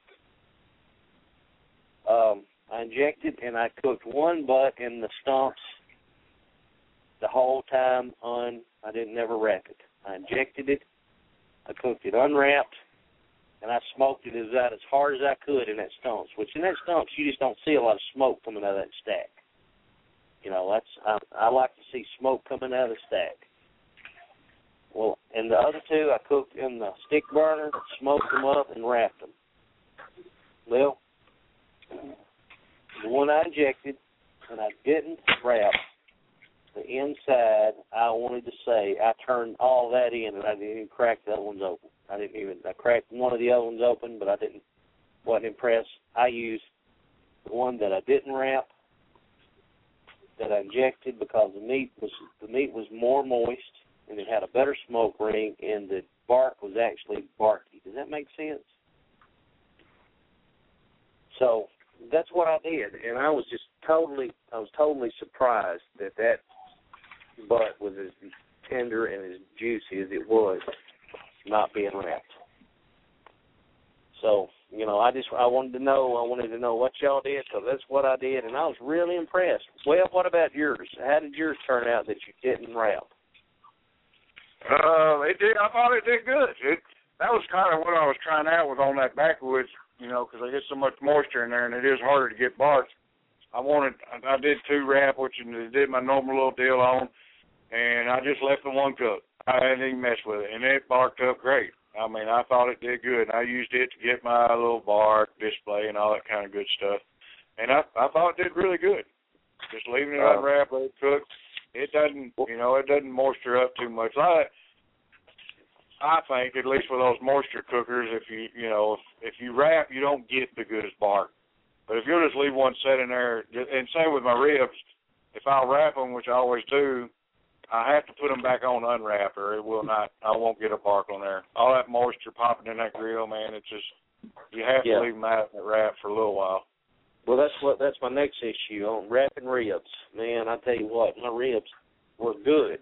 Um, I injected, and I cooked one butt in the stumps the whole time on, I didn't never wrap it. I injected it, I cooked it unwrapped, and I smoked it as out as hard as I could in that stumps, which in that stumps you just don't see a lot of smoke coming out of that stack. You know, that's I, I like to see smoke coming out of the stack. Well, and the other two I cooked in the stick burner, smoked them up, and wrapped them. Well, the one I injected, and I didn't wrap, the inside, I wanted to say, I turned all that in, and I didn't even crack the other ones open. I didn't even, I cracked one of the other ones open, but I didn't, wasn't impressed. I used the one that I didn't wrap, that I injected, because the meat was, the meat was more moist, and it had a better smoke ring, and the bark was actually barky. Does that make sense? So that's what I did, and I was just totally, I was totally surprised that that butt was as tender and as juicy as it was, not being wrapped. So, you know, I just, I wanted to know, I wanted to know what y'all did, because that's what I did, and I was really impressed. Well, what about yours? How did yours turn out that you didn't wrap? Uh, it did. I thought it did good. It that was kind of what I was trying out with on that backwoods, you know, because I get so much moisture in there, and it is harder to get bark. I wanted, I did two wrap, which I did my normal little deal on, and I just left the one cook. I didn't even mess with it, and it barked up great. I mean, I thought it did good. I used it to get my little bark display and all that kind of good stuff, and I I thought it did really good. Just leaving it unwrapped, let it cook. It doesn't, you know, it doesn't moisture up too much. I, I think, at least with those moisture cookers, if you, you know, if, if you wrap, you don't get the goodest bark. But if you'll just leave one set in there, and same with my ribs, if I'll wrap them, which I always do, I have to put them back on unwrapped, or it will not, I won't get a bark on there. All that moisture popping in that grill, man, it's just, you have yeah. to leave them out in that wrap for a little while. Well, that's what that's my next issue on wrapping ribs. Man, I tell you what, my ribs were good,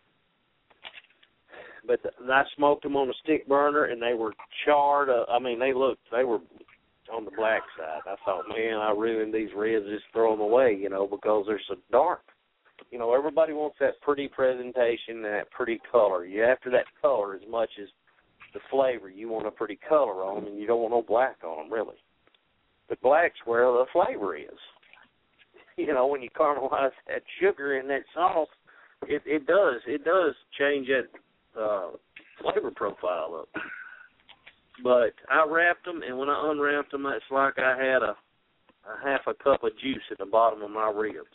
but the, I smoked them on a stick burner, and they were charred. Uh, I mean, they looked, they were on the black side. I thought, man, I ruined these ribs, just throw them away, you know, because they're so dark. You know, everybody wants that pretty presentation and that pretty color. You after that color as much as the flavor. You want a pretty color on them, and you don't want no black on them, really. But black's where the flavor is. You know, when you caramelize that sugar in that sauce, it, it does. It does change that uh, flavor profile up. But I wrapped them, and when I unwrapped them, it's like I had a, a half a cup of juice at the bottom of my ribs.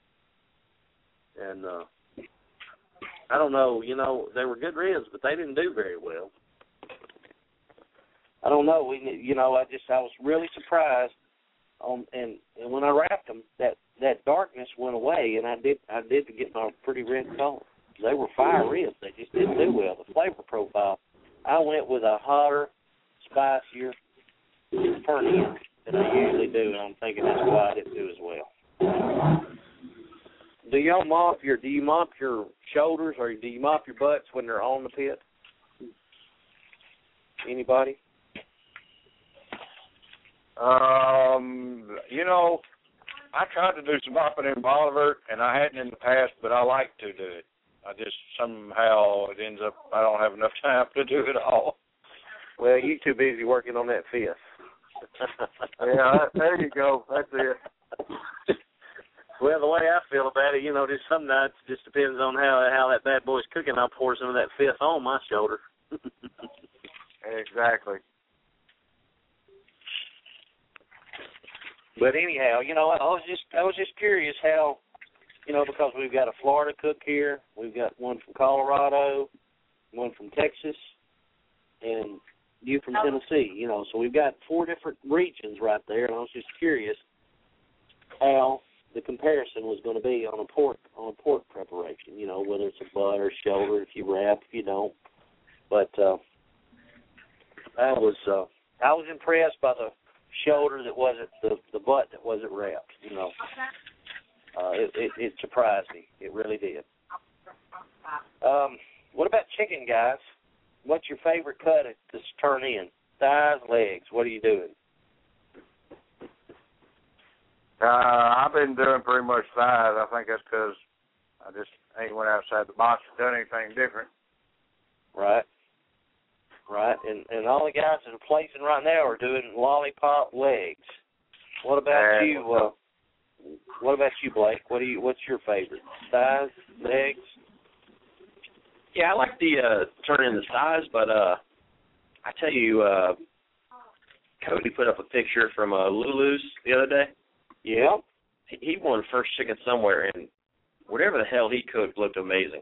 And uh, I don't know, you know, they were good ribs, but they didn't do very well. I don't know. We, you know, I just I was really surprised, on and, and when I wrapped them, that, that darkness went away, and I did I did to get my pretty red color. They were fire ribs. They just didn't do well. The flavor profile, I went with a hotter, spicier turn-in than I usually do, and I'm thinking that's why I didn't do as well. Do y'all mop your do you mop your shoulders, or do you mop your butts when they're on the pit? Anybody? Um, you know, I tried to do some mopping in Bolivar, and I hadn't in the past, but I like to do it. I just somehow it ends up I don't have enough time to do it all. Well, you're too busy working on that fifth. Yeah, there you go. That's it. Well, the way I feel about it, you know, just some nights just depends on how how that bad boy's cooking. I'll pour some of that fifth on my shoulder. Exactly. But anyhow, you know, I was just I was just curious how, you know, because we've got a Florida cook here, we've got one from Colorado, one from Texas, and you from Tennessee. You know, so we've got four different regions right there, and I was just curious how the comparison was going to be on a pork on a pork preparation. You know, whether it's a butt or shoulder, if you wrap, if you don't. But uh, I was uh, I was impressed by the shoulder that wasn't the the butt that wasn't wrapped. You know, uh, it, it it surprised me. It really did. Um, what about chicken, guys? What's your favorite cut to turn in? Thighs, legs? What are you doing? Uh, I've been doing pretty much thighs. I think that's because I just ain't went outside the box and done anything different. Right. Right. And and all the guys that are placing right now are doing lollipop legs. What about uh, you? Uh, what about you, Blake? What do you? What's your favorite? Thighs, legs? Yeah, I like the uh, turn in the thighs, but uh, I tell you, uh, Cody put up a picture from uh, Lulu's the other day. Yeah. He, he won first chicken somewhere, and whatever the hell he cooked looked amazing.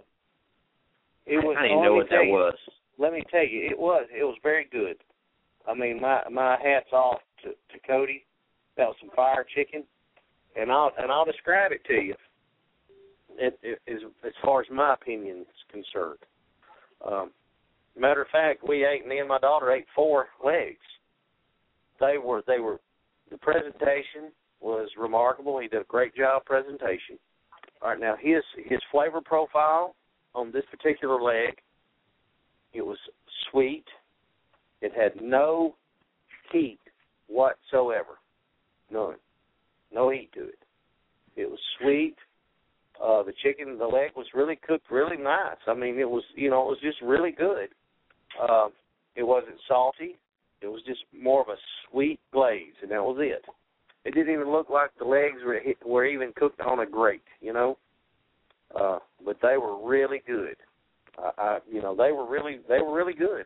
It was, I didn't know what that you, was. Let me tell you, it was. It was very good. I mean, my my hat's off to, to Cody. That was some fire chicken, and I'll and I'll describe it to you. It, it, as, as far as my opinion is concerned. Um, matter of fact, we ate, me and my daughter ate four legs. They were, they were, the presentation was remarkable. He did a great job presentation. All right, now his his flavor profile on this particular leg, it was sweet. It had no heat whatsoever. None. No heat to it. It was sweet. Uh, the chicken, the leg was really cooked really nice. I mean, it was, you know, it was just really good. Uh, it wasn't salty. It was just more of a sweet glaze, and that was it. It didn't even look like the legs were, were even cooked on a grate, you know. Uh, but they were really good. I, I, you know, they were really, they were really good.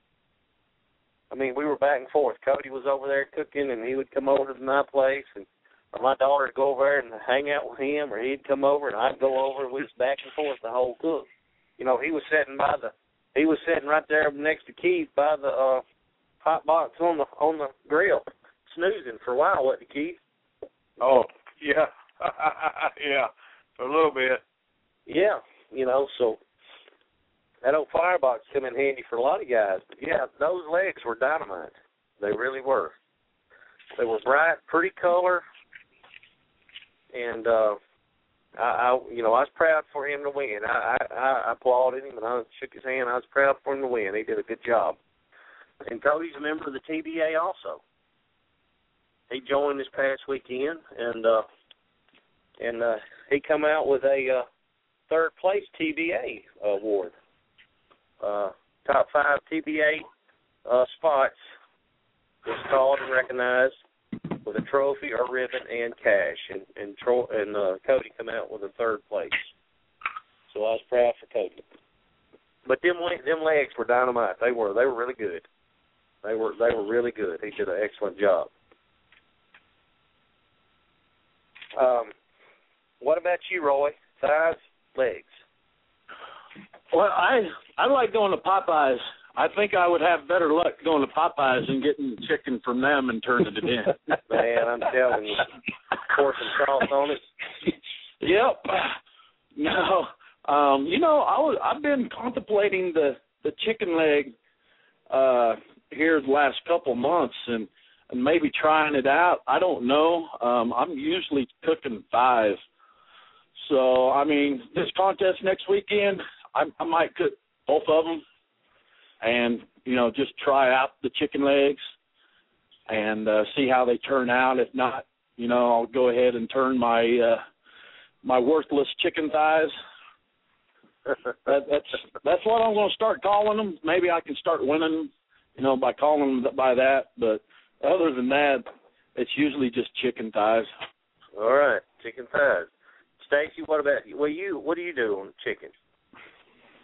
I mean, we were back and forth. Cody was over there cooking, and he would come over to my place, and or my daughter would go over there and hang out with him, or he'd come over and I'd go over, and we was back and forth the whole cook. You know, he was sitting by the, he was sitting right there next to Keith by the uh, hot box on the on the grill, snoozing for a while, wasn't he, Keith? Oh yeah, yeah, for a little bit. Yeah, you know, so that old firebox come in handy for a lot of guys. But yeah, those legs were dynamite. They really were. They were bright, pretty color. And, uh, I, I, you know, I was proud for him to win. I, I, I applauded him, and I shook his hand. I was proud for him to win. He did a good job. And Cody's a member of the T B A also. He joined this past weekend, and uh, and uh, he come out with a uh, third place T B A award. Uh, top five T B A uh, spots was called and recognized with a trophy, a ribbon, and cash. And and, Tro- and uh, Cody come out with a third place. So I was proud for Cody. But them them legs were dynamite. They were they were really good. They were they were really good. He did an excellent job. Um, what about you, Roy? Thighs, legs? Well, I I like going to Popeyes. I think I would have better luck going to Popeyes and getting chicken from them and turning it in. Man, I'm telling you, pour some sauce on it. Yep. No, um, you know, I was I've been contemplating the the chicken leg uh, here the last couple months and, and maybe trying it out. I don't know. Um, I'm usually cooking five. So, I mean, this contest next weekend, I, I might cook both of them and, you know, just try out the chicken legs and uh, see how they turn out. If not, you know, I'll go ahead and turn my uh, my worthless chicken thighs. that, that's that's what I'm going to start calling them. Maybe I can start winning, you know, by calling them by that. But other than that, it's usually just chicken thighs. All right, chicken thighs. Stacy, what about you? Well, you what do you do on chicken?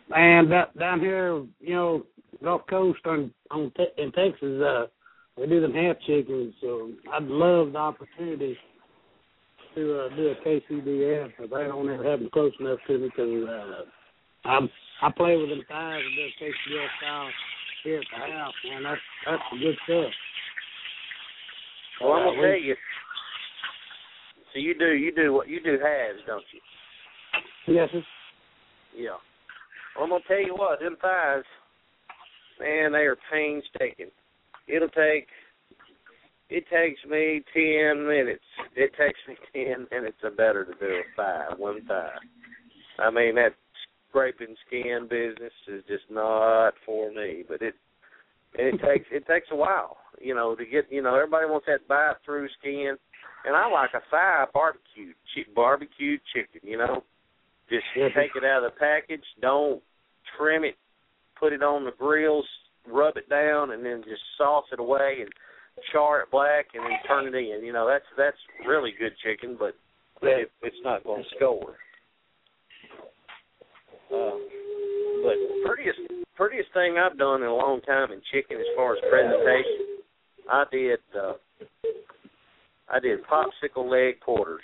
And that, down here, you know, Gulf Coast on on te- in Texas, uh, we do them half chickens. So I'd love the opportunity to uh, do a K C D F, but I don't ever have them close enough to me because uh, I'm I play with them thighs and do a K C D F style here at the house, man. That's that's some good stuff. Well, I'm Uh, gonna tell you. So you do you do what you do halves, don't you? Yes, sir. Yeah. Well, I'm gonna tell you what, them thighs, man, they are painstaking. It'll take it takes me ten minutes. It takes me ten minutes or better to do a thigh, one thigh. I mean, that scraping skin business is just not for me. But it it takes it takes a while, you know, to get you know everybody wants that bite through skin. And I like a thigh barbecued, barbecued chicken, you know. Just take it out of the package, don't trim it, put it on the grills, rub it down, and then just sauce it away and char it black and then turn it in. You know, that's that's really good chicken, but it, it's not going to score. Uh, but prettiest prettiest thing I've done in a long time in chicken as far as presentation, I did... Uh, I did popsicle leg quarters,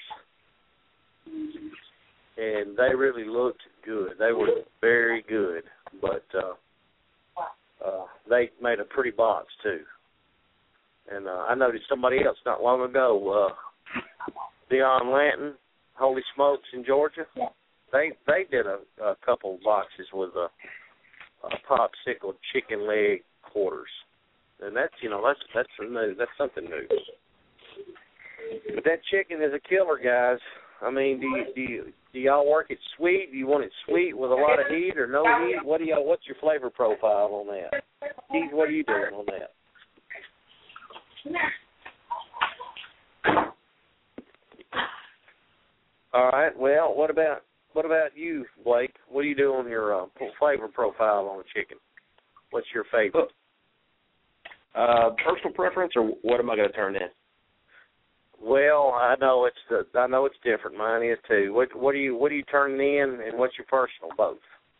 and they really looked good. They were very good, but uh, uh, they made a pretty box too. And uh, I noticed somebody else not long ago, uh, Dion Lanton, Holy Smokes in Georgia. They they did a, a couple boxes with a, a popsicle chicken leg quarters, and that's you know that's that's new. That's something new. But that chicken is a killer, guys. I mean, do you, do you, do y'all work it sweet? Do you want it sweet with a lot of heat or no heat? What do y'all? What's your flavor profile on that? Keith, what are you doing on that? All right. Well, what about what about you, Blake? What do you do on your uh, flavor profile on chicken? What's your favorite? Uh, personal preference, or what am I going to turn in? Well, I know it's the, I know it's different. Mine is too. What what do you what do you turn in, and what's your personal both?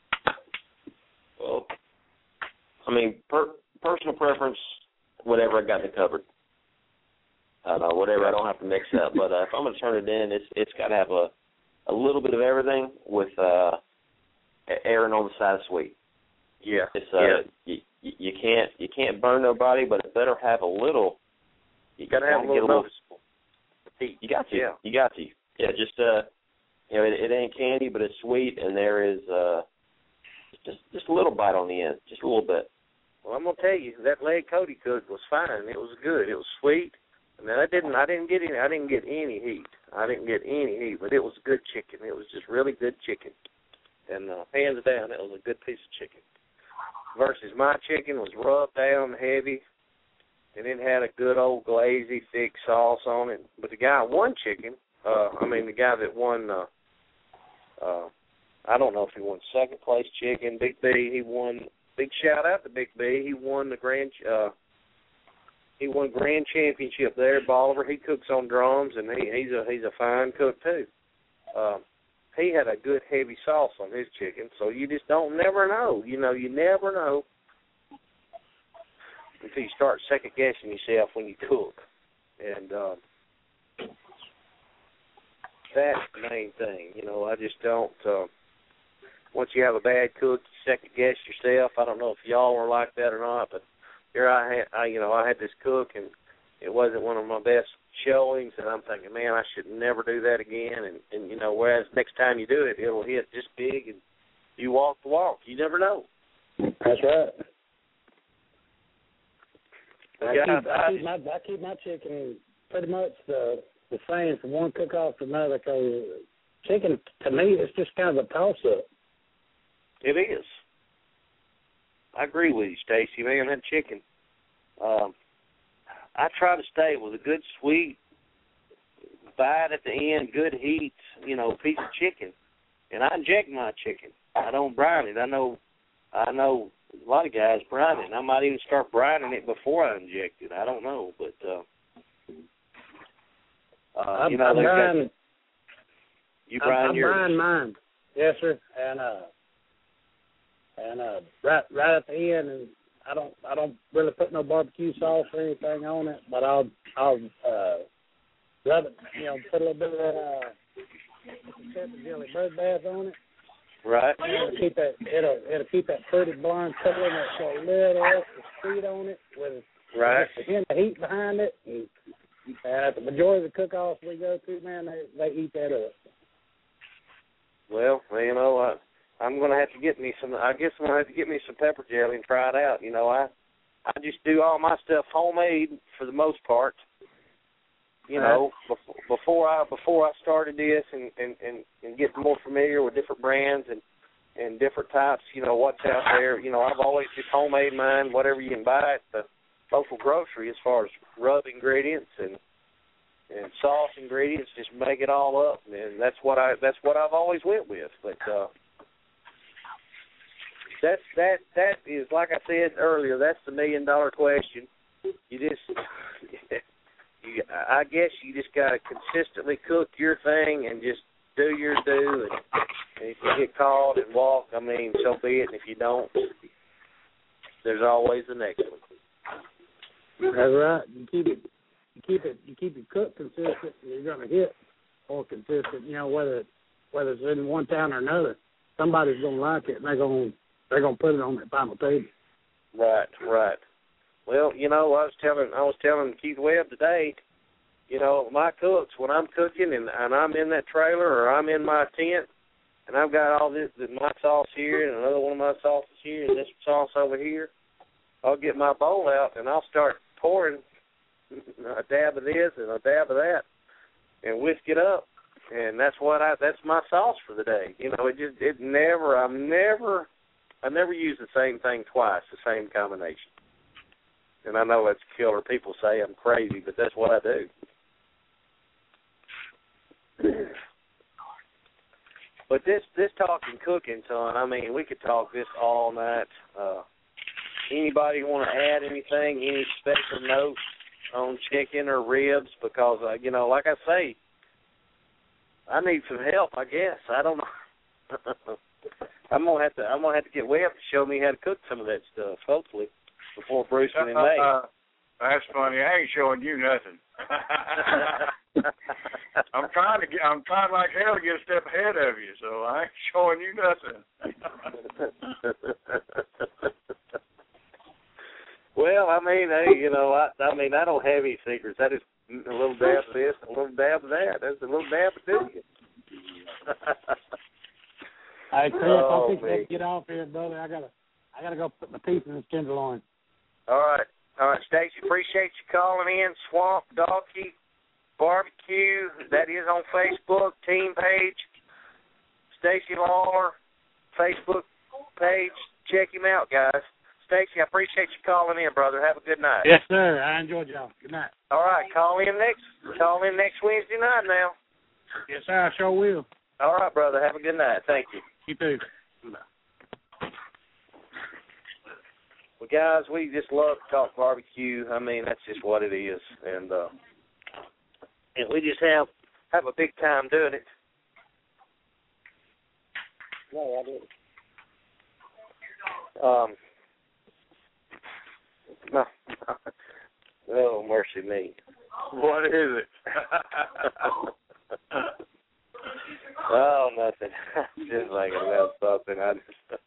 Well, I mean, per, personal preference, whatever I got it covered. I don't know, whatever I don't have to mix up. But uh, if I'm going to turn it in, it's it's got to have a a little bit of everything with uh, erring on the side of sweet. Yeah, it's uh, yeah. You, you can't you can't burn nobody, but it better have a little. You got to have a little noticeable. You got to. Yeah. You got to. Yeah, just, uh, you know, it, it ain't candy, but it's sweet, and there is uh, just just a little bite on the end, just a little bit. Well, I'm going to tell you, that leg Cody cooked was fine. It was good. It was sweet. I mean, I didn't, I didn't get any, I didn't get any heat. I didn't get any heat, but it was good chicken. It was just really good chicken. And uh, hands down, it was a good piece of chicken. Versus my chicken was rubbed down heavy. And it had a good old glazy, thick sauce on it. But the guy won chicken. Uh, I mean, the guy that won, uh, uh, I don't know if he won second place chicken. Big B, he won. Big shout out to Big B. He won the grand. Uh, he won grand championship there. Bolivar. He cooks on drums, and he, he's a he's a fine cook too. Uh, he had a good heavy sauce on his chicken. So you just don't never know. You know, you never know. Until you start second-guessing yourself when you cook. And uh, that's the main thing. You know, I just don't, uh, once you have a bad cook, you second-guess yourself. I don't know if y'all were like that or not, but here I had, I, you know, I had this cook, and it wasn't one of my best showings, and I'm thinking, man, I should never do that again. And, and, you know, whereas next time you do it, it'll hit just big, and you walk the walk. You never know. That's right. I, yeah, keep, I, keep my, I keep my chicken pretty much the the same from one cook-off to another because chicken, to me, it's just kind of a toss-up. It is. I agree with you, Stacy. Man, that chicken, um, I try to stay with a good sweet bite at the end, good heat, you know, piece of chicken. And I inject my chicken. I don't brine it. I know I know a lot of guys brine it. And I might even start brining it before I inject it. I don't know, but uh, uh, you know, I, I brine, got, you brine I, I yours. brine mine, yes, sir. And uh, and uh, right right at the end, and I don't I don't really put no barbecue sauce or anything on it, but I'll I'll uh, rub it, you know, put a little bit of that uh, pepper jelly bird bath on it. Right. It'll keep that it'll it'll keep that pretty blonde color and that got a little extra sweet on it with right. just a hint of heat behind it. And, and at the majority of the cook-offs we go to, man, they they eat that up. Well, you know, I, I'm going to have to get me some. I guess I'm going to have to get me some pepper jelly and try it out. You know, I I just do all my stuff homemade for the most part. You know, before, before I before I started this and, and, and, and get more familiar with different brands and, and different types, you know, what's out there. You know, I've always just homemade mine, whatever you can buy at the local grocery as far as rub ingredients and and sauce ingredients. Just make it all up, and that's what I that's what I've always went with. But uh, that's that that is, like I said earlier, that's the million dollar question. You just. You, I guess you just got to consistently cook your thing and just do your do. And, and if you get caught and walk, I mean, so be it. And if you don't, there's always the next one. That's right. You keep it, you keep it, you keep it cooked consistent. You're going to hit more consistent. You know, whether whether it's in one town or another, somebody's going to like it, and they're going they're going to put it on that final table. Right, right. Well, you know, I was telling I was telling Keith Webb today, you know, my cooks, when I'm cooking and, and I'm in that trailer or I'm in my tent and I've got all this, my sauce here and another one of my sauces here and this sauce over here, I'll get my bowl out and I'll start pouring a dab of this and a dab of that and whisk it up. And that's what I, that's my sauce for the day. You know, it just, it never, I'm never, I never use the same thing twice, the same combination. And I know that's killer. People say I'm crazy, but that's what I do. But this this talking cooking, son, I mean, we could talk this all night. Uh, anybody want to add anything, any special notes on chicken or ribs? Because, uh, you know, like I say, I need some help, I guess. I don't know. I'm gonna have to I'm gonna have to get Webb to show me how to cook some of that stuff, hopefully. Before Bruce and uh, May. Uh, that's funny. I ain't showing you nothing. I'm trying to get. I'm trying like hell to get a step ahead of you, so I ain't showing you nothing. Well, I mean, hey, you know, I, I mean, I don't have any secrets. I just a little dab of this, a little dab of that. That's a little dab of this. Hey, Chris, oh, I think let's get off here, brother. I gotta, I gotta go put my teeth in this tenderloin. All right. All right, Stacy, appreciate you calling in. Swamp Donkey Barbecue, that is on Facebook, team page. Stacy Lawler, Facebook page. Check him out, guys. Stacy, I appreciate you calling in, brother. Have a good night. Yes, sir. I enjoyed y'all. Good night. All right, call in next call in next Wednesday night now. Yes, sir. I sure will. All right, brother. Have a good night. Thank you. You too. Well, guys, we just love to talk barbecue. I mean, that's just what it is, and uh, and we just have have a big time doing it. No, I didn't. Um. No. Oh, mercy me. What is it? Oh, nothing. Just like about something. I just.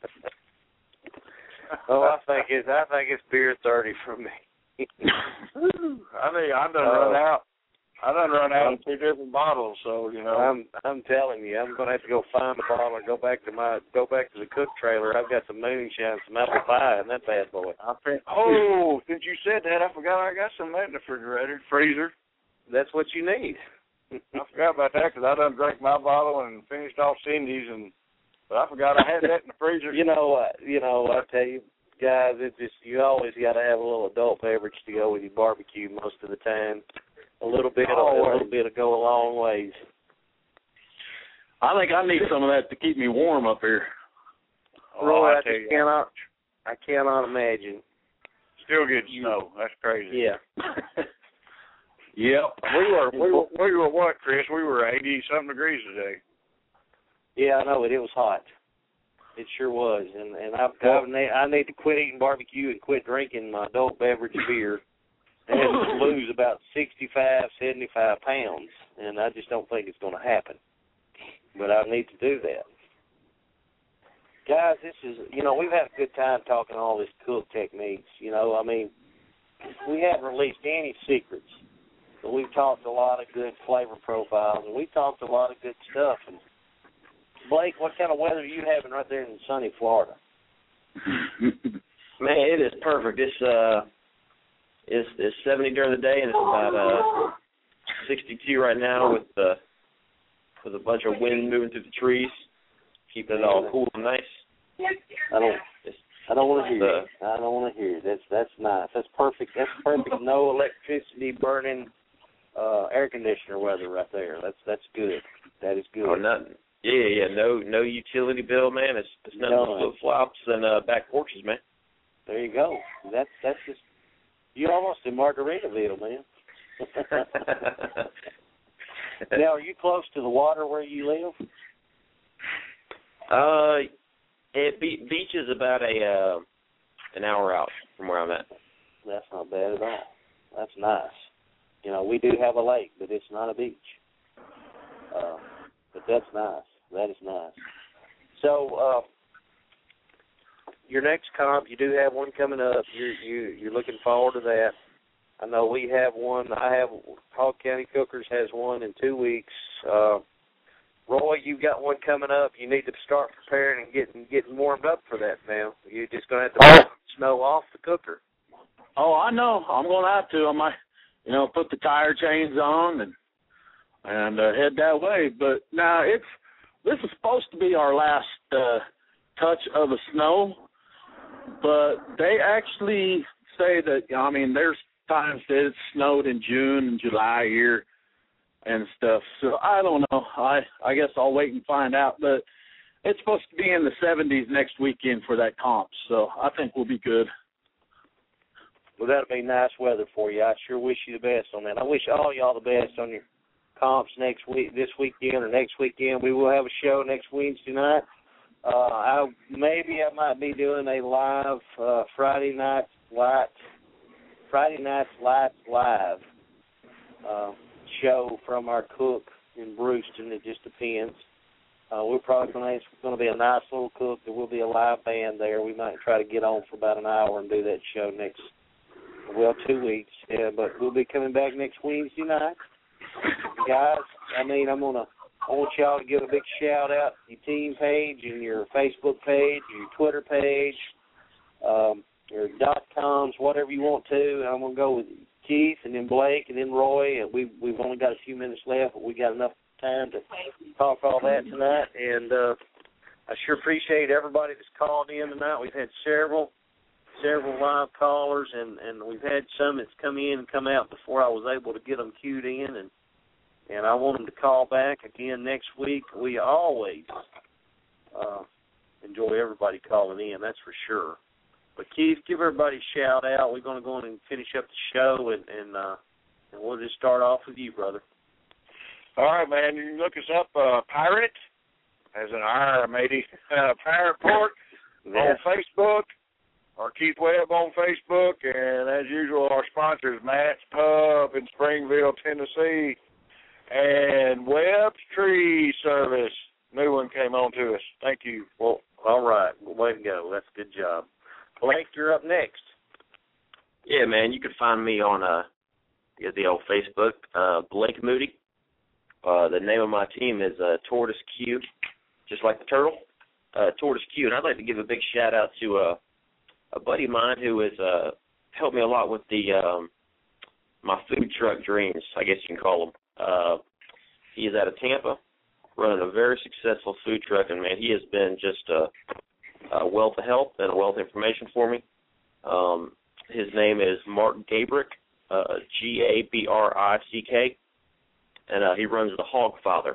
Oh, I think it's I think it's beer thirty for me. I think I done uh, run out. I done run out of two different bottles, so you know. I'm I'm telling you, I'm gonna have to go find a bottle and go back to my go back to the cook trailer. I've got some moonshine, some apple pie, and that bad boy. I think. Oh, since you said that, I forgot I got some of that in the refrigerator, freezer. That's what you need. I forgot about that because I done drank my bottle and finished off Cindy's, and but I forgot I had that in the freezer. You know what? You know, I tell you, guys, it's just you always got to have a little adult beverage to go with your barbecue most of the time. A little bit, oh, a little bit will go a long ways. I think I need some of that to keep me warm up here. Oh, Roy, I, I, just cannot, I cannot imagine. Still get snow. That's crazy. Yeah. Yep. We were we were we were what, Chris? We were eighty something degrees today. Yeah, I know it. It was hot. It sure was, and and I've, I've I need to quit eating barbecue and quit drinking my adult beverage beer, and lose about sixty-five, seventy-five pounds, and I just don't think it's going to happen. But I need to do that. Guys, this is, you know, we've had a good time talking all this cook techniques. You know, I mean, we haven't released any secrets, but we've talked a lot of good flavor profiles, and we've talked a lot of good stuff. And Blake, what kind of weather are you having right there in sunny Florida? Man, it is perfect. It's uh, it's it's seventy during the day, and it's about uh sixty-two right now with uh with a bunch of wind moving through the trees, keeping it all cool and nice. I don't, I don't want to hear it. I don't want to hear it. That's that's nice. That's perfect. That's perfect. No electricity burning, uh, air conditioner weather right there. That's that's good. That is good. Oh, nothing. Yeah, yeah. No, no utility bill, man. It's it's nothing No, but flip flops and uh, back porches, man. There you go. That's that's just you're almost in Margaritaville, man. Now, are you close to the water where you live? Uh, it be- beach is about a uh, an hour out from where I'm at. That's not bad at all. That's nice. You know, we do have a lake, but it's not a beach. Uh, but that's nice. That is nice. So, uh, your next comp, you do have one coming up. You're you, you're looking forward to that. I know we have one. I have Hog County Cookers has one in two weeks. Uh, Roy, you've got one coming up. You need to start preparing and getting getting warmed up for that now. You're just going to have to Oh. put snow off the cooker. Oh, I know. I'm going to have to. I might, you know, put the tire chains on and and uh, head that way. But now it's this is supposed to be our last uh, touch of the snow, but they actually say that. I mean, there's times that it snowed in June and July here and stuff. So I don't know. I I guess I'll wait and find out. But it's supposed to be in the seventies next weekend for that comp. So I think we'll be good. Well, that'll be nice weather for you. I sure wish you the best on that. I wish all y'all the best on your comps next week, this weekend or next weekend. We will have a show next Wednesday night. Uh, I maybe I might be doing a live uh, Friday night light, Friday night's lights live uh, show from our cook in Brewston. It just depends. Uh, we're probably going to. It's going to be a nice little cook. There will be a live band there. We might try to get on for about an hour and do that show next. Well, two weeks, yeah, but we'll be coming back next Wednesday night. Guys, I mean, I'm going to, I want y'all to give a big shout out to your team page and your Facebook page, your Twitter page, um, your dot coms, whatever you want to. I'm going to go with Keith and then Blake and then Roy. And we, we've only got a few minutes left, but we got enough time to talk all that tonight. And uh, I sure appreciate everybody that's called in tonight. We've had several. several live callers, and, and we've had some that's come in and come out before I was able to get them queued in, and and I want them to call back again next week. We always uh, enjoy everybody calling in, that's for sure. But, Keith, give everybody a shout-out. We're going to go in and finish up the show, and, and, uh, and we'll just start off with you, brother. All right, man. You can look us up, uh, Pirate, as an R, matey, uh, Pirate Pork Yeah. on Facebook. Or Keith Webb on Facebook, and as usual, our sponsors, Matt's Pub in Springville, Tennessee, and Webb's Tree Service. New one came on to us. Thank you. Well, all right. Way to go. That's a good job. Blake, you're up next. Yeah, man, you can find me on uh, the old Facebook, uh, Blake Moody. Uh, the name of my team is uh, Tortoise Q, just like the turtle, uh, Tortoise Q. And I'd like to give a big shout-out to uh, a buddy of mine who has uh, helped me a lot with the um, my food truck dreams, I guess you can call them. Uh, he is out of Tampa, running a very successful food truck, and, man, he has been just a, a wealth of help and a wealth of information for me. Um, his name is Mark Gabrick, uh, G A B R I C K, and uh, he runs the Hog Father.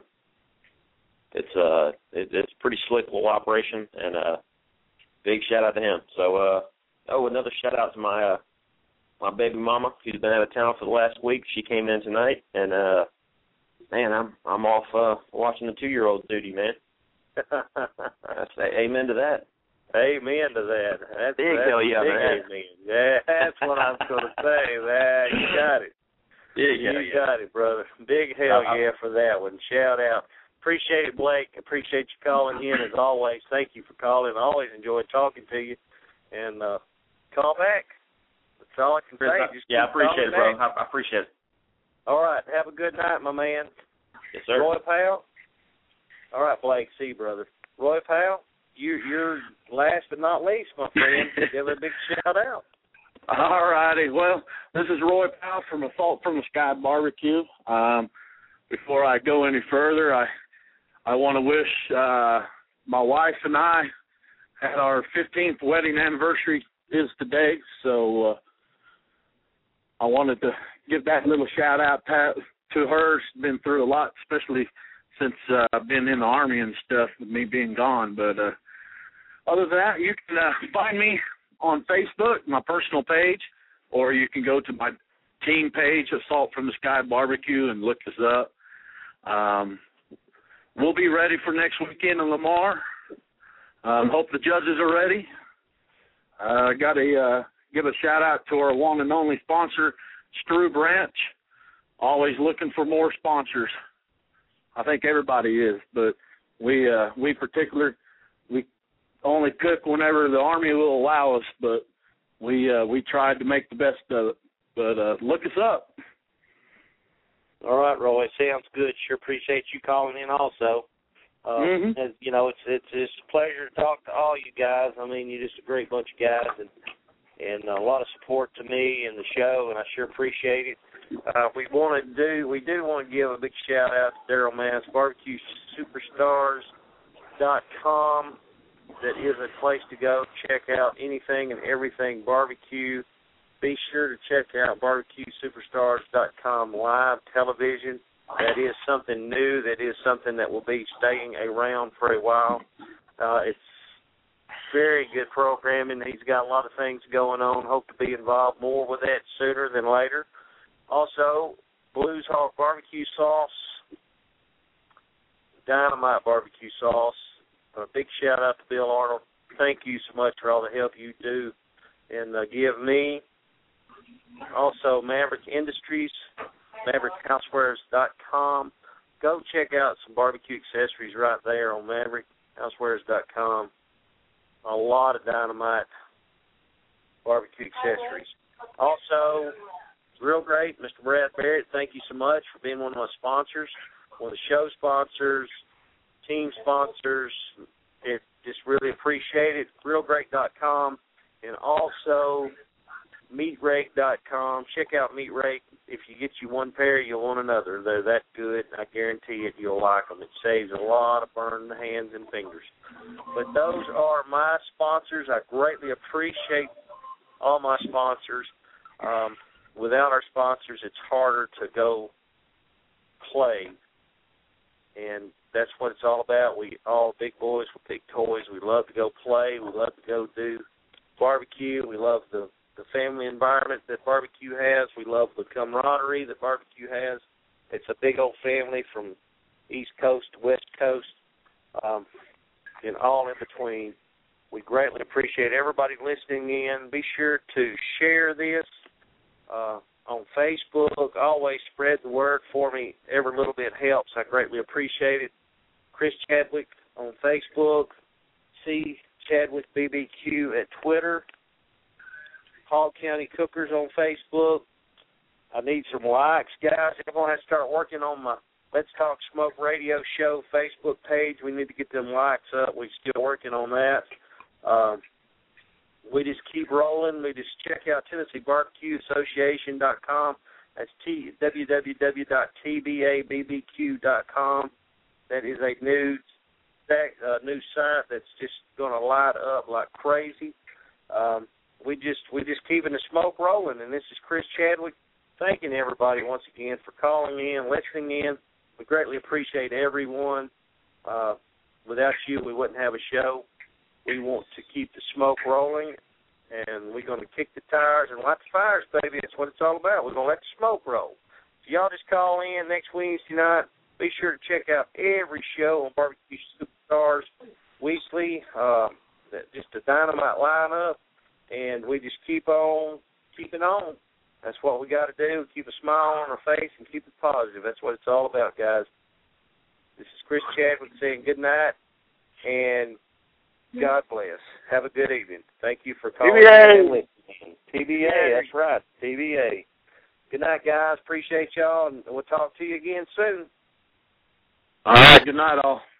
It's, uh, it, it's a pretty slick little operation, and uh, big shout out to him. So, uh, oh, another shout out to my uh, my baby mama. She's been out of town for the last week. She came in tonight, and uh, man, I'm I'm off uh, watching the two year old duty, man. That's amen to that. Amen to that. That's, big that's hell yeah, big man. Amen. Yeah, that's what I was going to say, man. You got it. Big you hell yeah. got it, brother. Big hell Uh-huh. yeah for that one. Shout out. Appreciate it, Blake. Appreciate you calling in as always. Thank you for calling. I always enjoy talking to you. And uh, call back. That's all I can say. Just yeah, I keep appreciate it, calling bro. back. I, I appreciate it. All right. Have a good night, my man. Yes, sir. Roy Powell. All right, Blake. See you, brother. Roy Powell, you, you're last but not least, my friend. Give a big shout out. All righty. Well, this is Roy Powell from Assault from the Sky Barbecue. Um, before I go any further, I I want to wish uh, my wife and I had our fifteenth wedding anniversary is today, so uh, I wanted to give that little shout out to, to her. She's been through a lot, especially since uh, I've been in the Army and stuff with me being gone. But uh, other than that, you can uh, find me on Facebook, my personal page, or you can go to my team page, Assault from the Sky Barbecue, and look us up. Um, we'll be ready for next weekend in Lamar. Um, hope the judges are ready. I uh, got to uh, give a shout-out to our one and only sponsor, Strub Ranch. Always looking for more sponsors. I think everybody is, but we uh, we particular we only cook whenever the Army will allow us, but we uh, we tried to make the best of it. But uh, look us up. All right, Roy. Sounds good. Sure appreciate you calling in also. Uh, mm-hmm. as, you know, it's it's it's a pleasure to talk to all you guys. I mean, you're just a great bunch of guys, and and a lot of support to me and the show, and I sure appreciate it. Uh, we want to do we do want to give a big shout out to Daryl Mass, barbecue superstars dot com. That is a place to go check out anything and everything barbecue. Be sure to check out barbecue superstars dot com live television. That is something new. That is something that will be staying around for a while. Uh, it's very good programming. He's got a lot of things going on. Hope to be involved more with that sooner than later. Also, Blues Hawk barbecue sauce, Dynamite barbecue sauce. A big shout out to Bill Arnold. Thank you so much for all the help you do and uh, give me. Also, Maverick Industries, maverick housewares dot com. Go check out some barbecue accessories right there on maverick housewares dot com. A lot of Dynamite barbecue accessories. Also, it's real great, Mister Brad Barrett, thank you so much for being one of my sponsors, one of the show sponsors, team sponsors. It just really appreciate it. real great dot com and also meat rake dot com. Check out MeatRake. If you get you one pair, you'll want another. They're that good. I guarantee it. You'll like them. It saves a lot of burning hands and fingers. But those are my sponsors. I greatly appreciate all my sponsors. Um, without our sponsors, it's harder to go play. And that's what it's all about. We all big boys with big toys. We love to go play. We love to go do barbecue. We love the, the family environment that barbecue has. We love the camaraderie that barbecue has. It's a big old family from East Coast to West Coast um, and all in between. We greatly appreciate everybody listening in. Be sure to share this uh, on Facebook. Always spread the word for me. Every little bit helps. I greatly appreciate it. Chris Chadwick on Facebook. C. Chadwick B B Q at Twitter. Hog County Cookers on Facebook. I need some likes, guys. I'm going to have to start working on my Let's Talk Smoke Radio Show Facebook page. We need to get them likes up. We're still working on that. Um, we just keep rolling. We just check out Tennessee Barbecue Association dot com. That's t- w w w dot t b a b b q dot com. That is a new, uh, new site that's just going to light up like crazy. Um, we just we just keeping the smoke rolling. And this is Chris Chadwick thanking everybody once again for calling in, listening in. We greatly appreciate everyone. Uh, without you, we wouldn't have a show. We want to keep the smoke rolling, and we're going to kick the tires and light the fires, baby. That's what it's all about. We're going to let the smoke roll. So y'all just call in next Wednesday night. Be sure to check out every show on Barbecue Superstars weekly. Uh, just a dynamite lineup, and we just keep on keeping on. That's what we got to do. Keep a smile on our face and keep it positive. That's what it's all about, guys. This is Chris Chadwick saying good night, and God bless. Have a good evening. Thank you for calling. T B A. T B A, that's right. T B A. Good night, guys. Appreciate y'all, and we'll talk to you again soon. All right. Good night, all.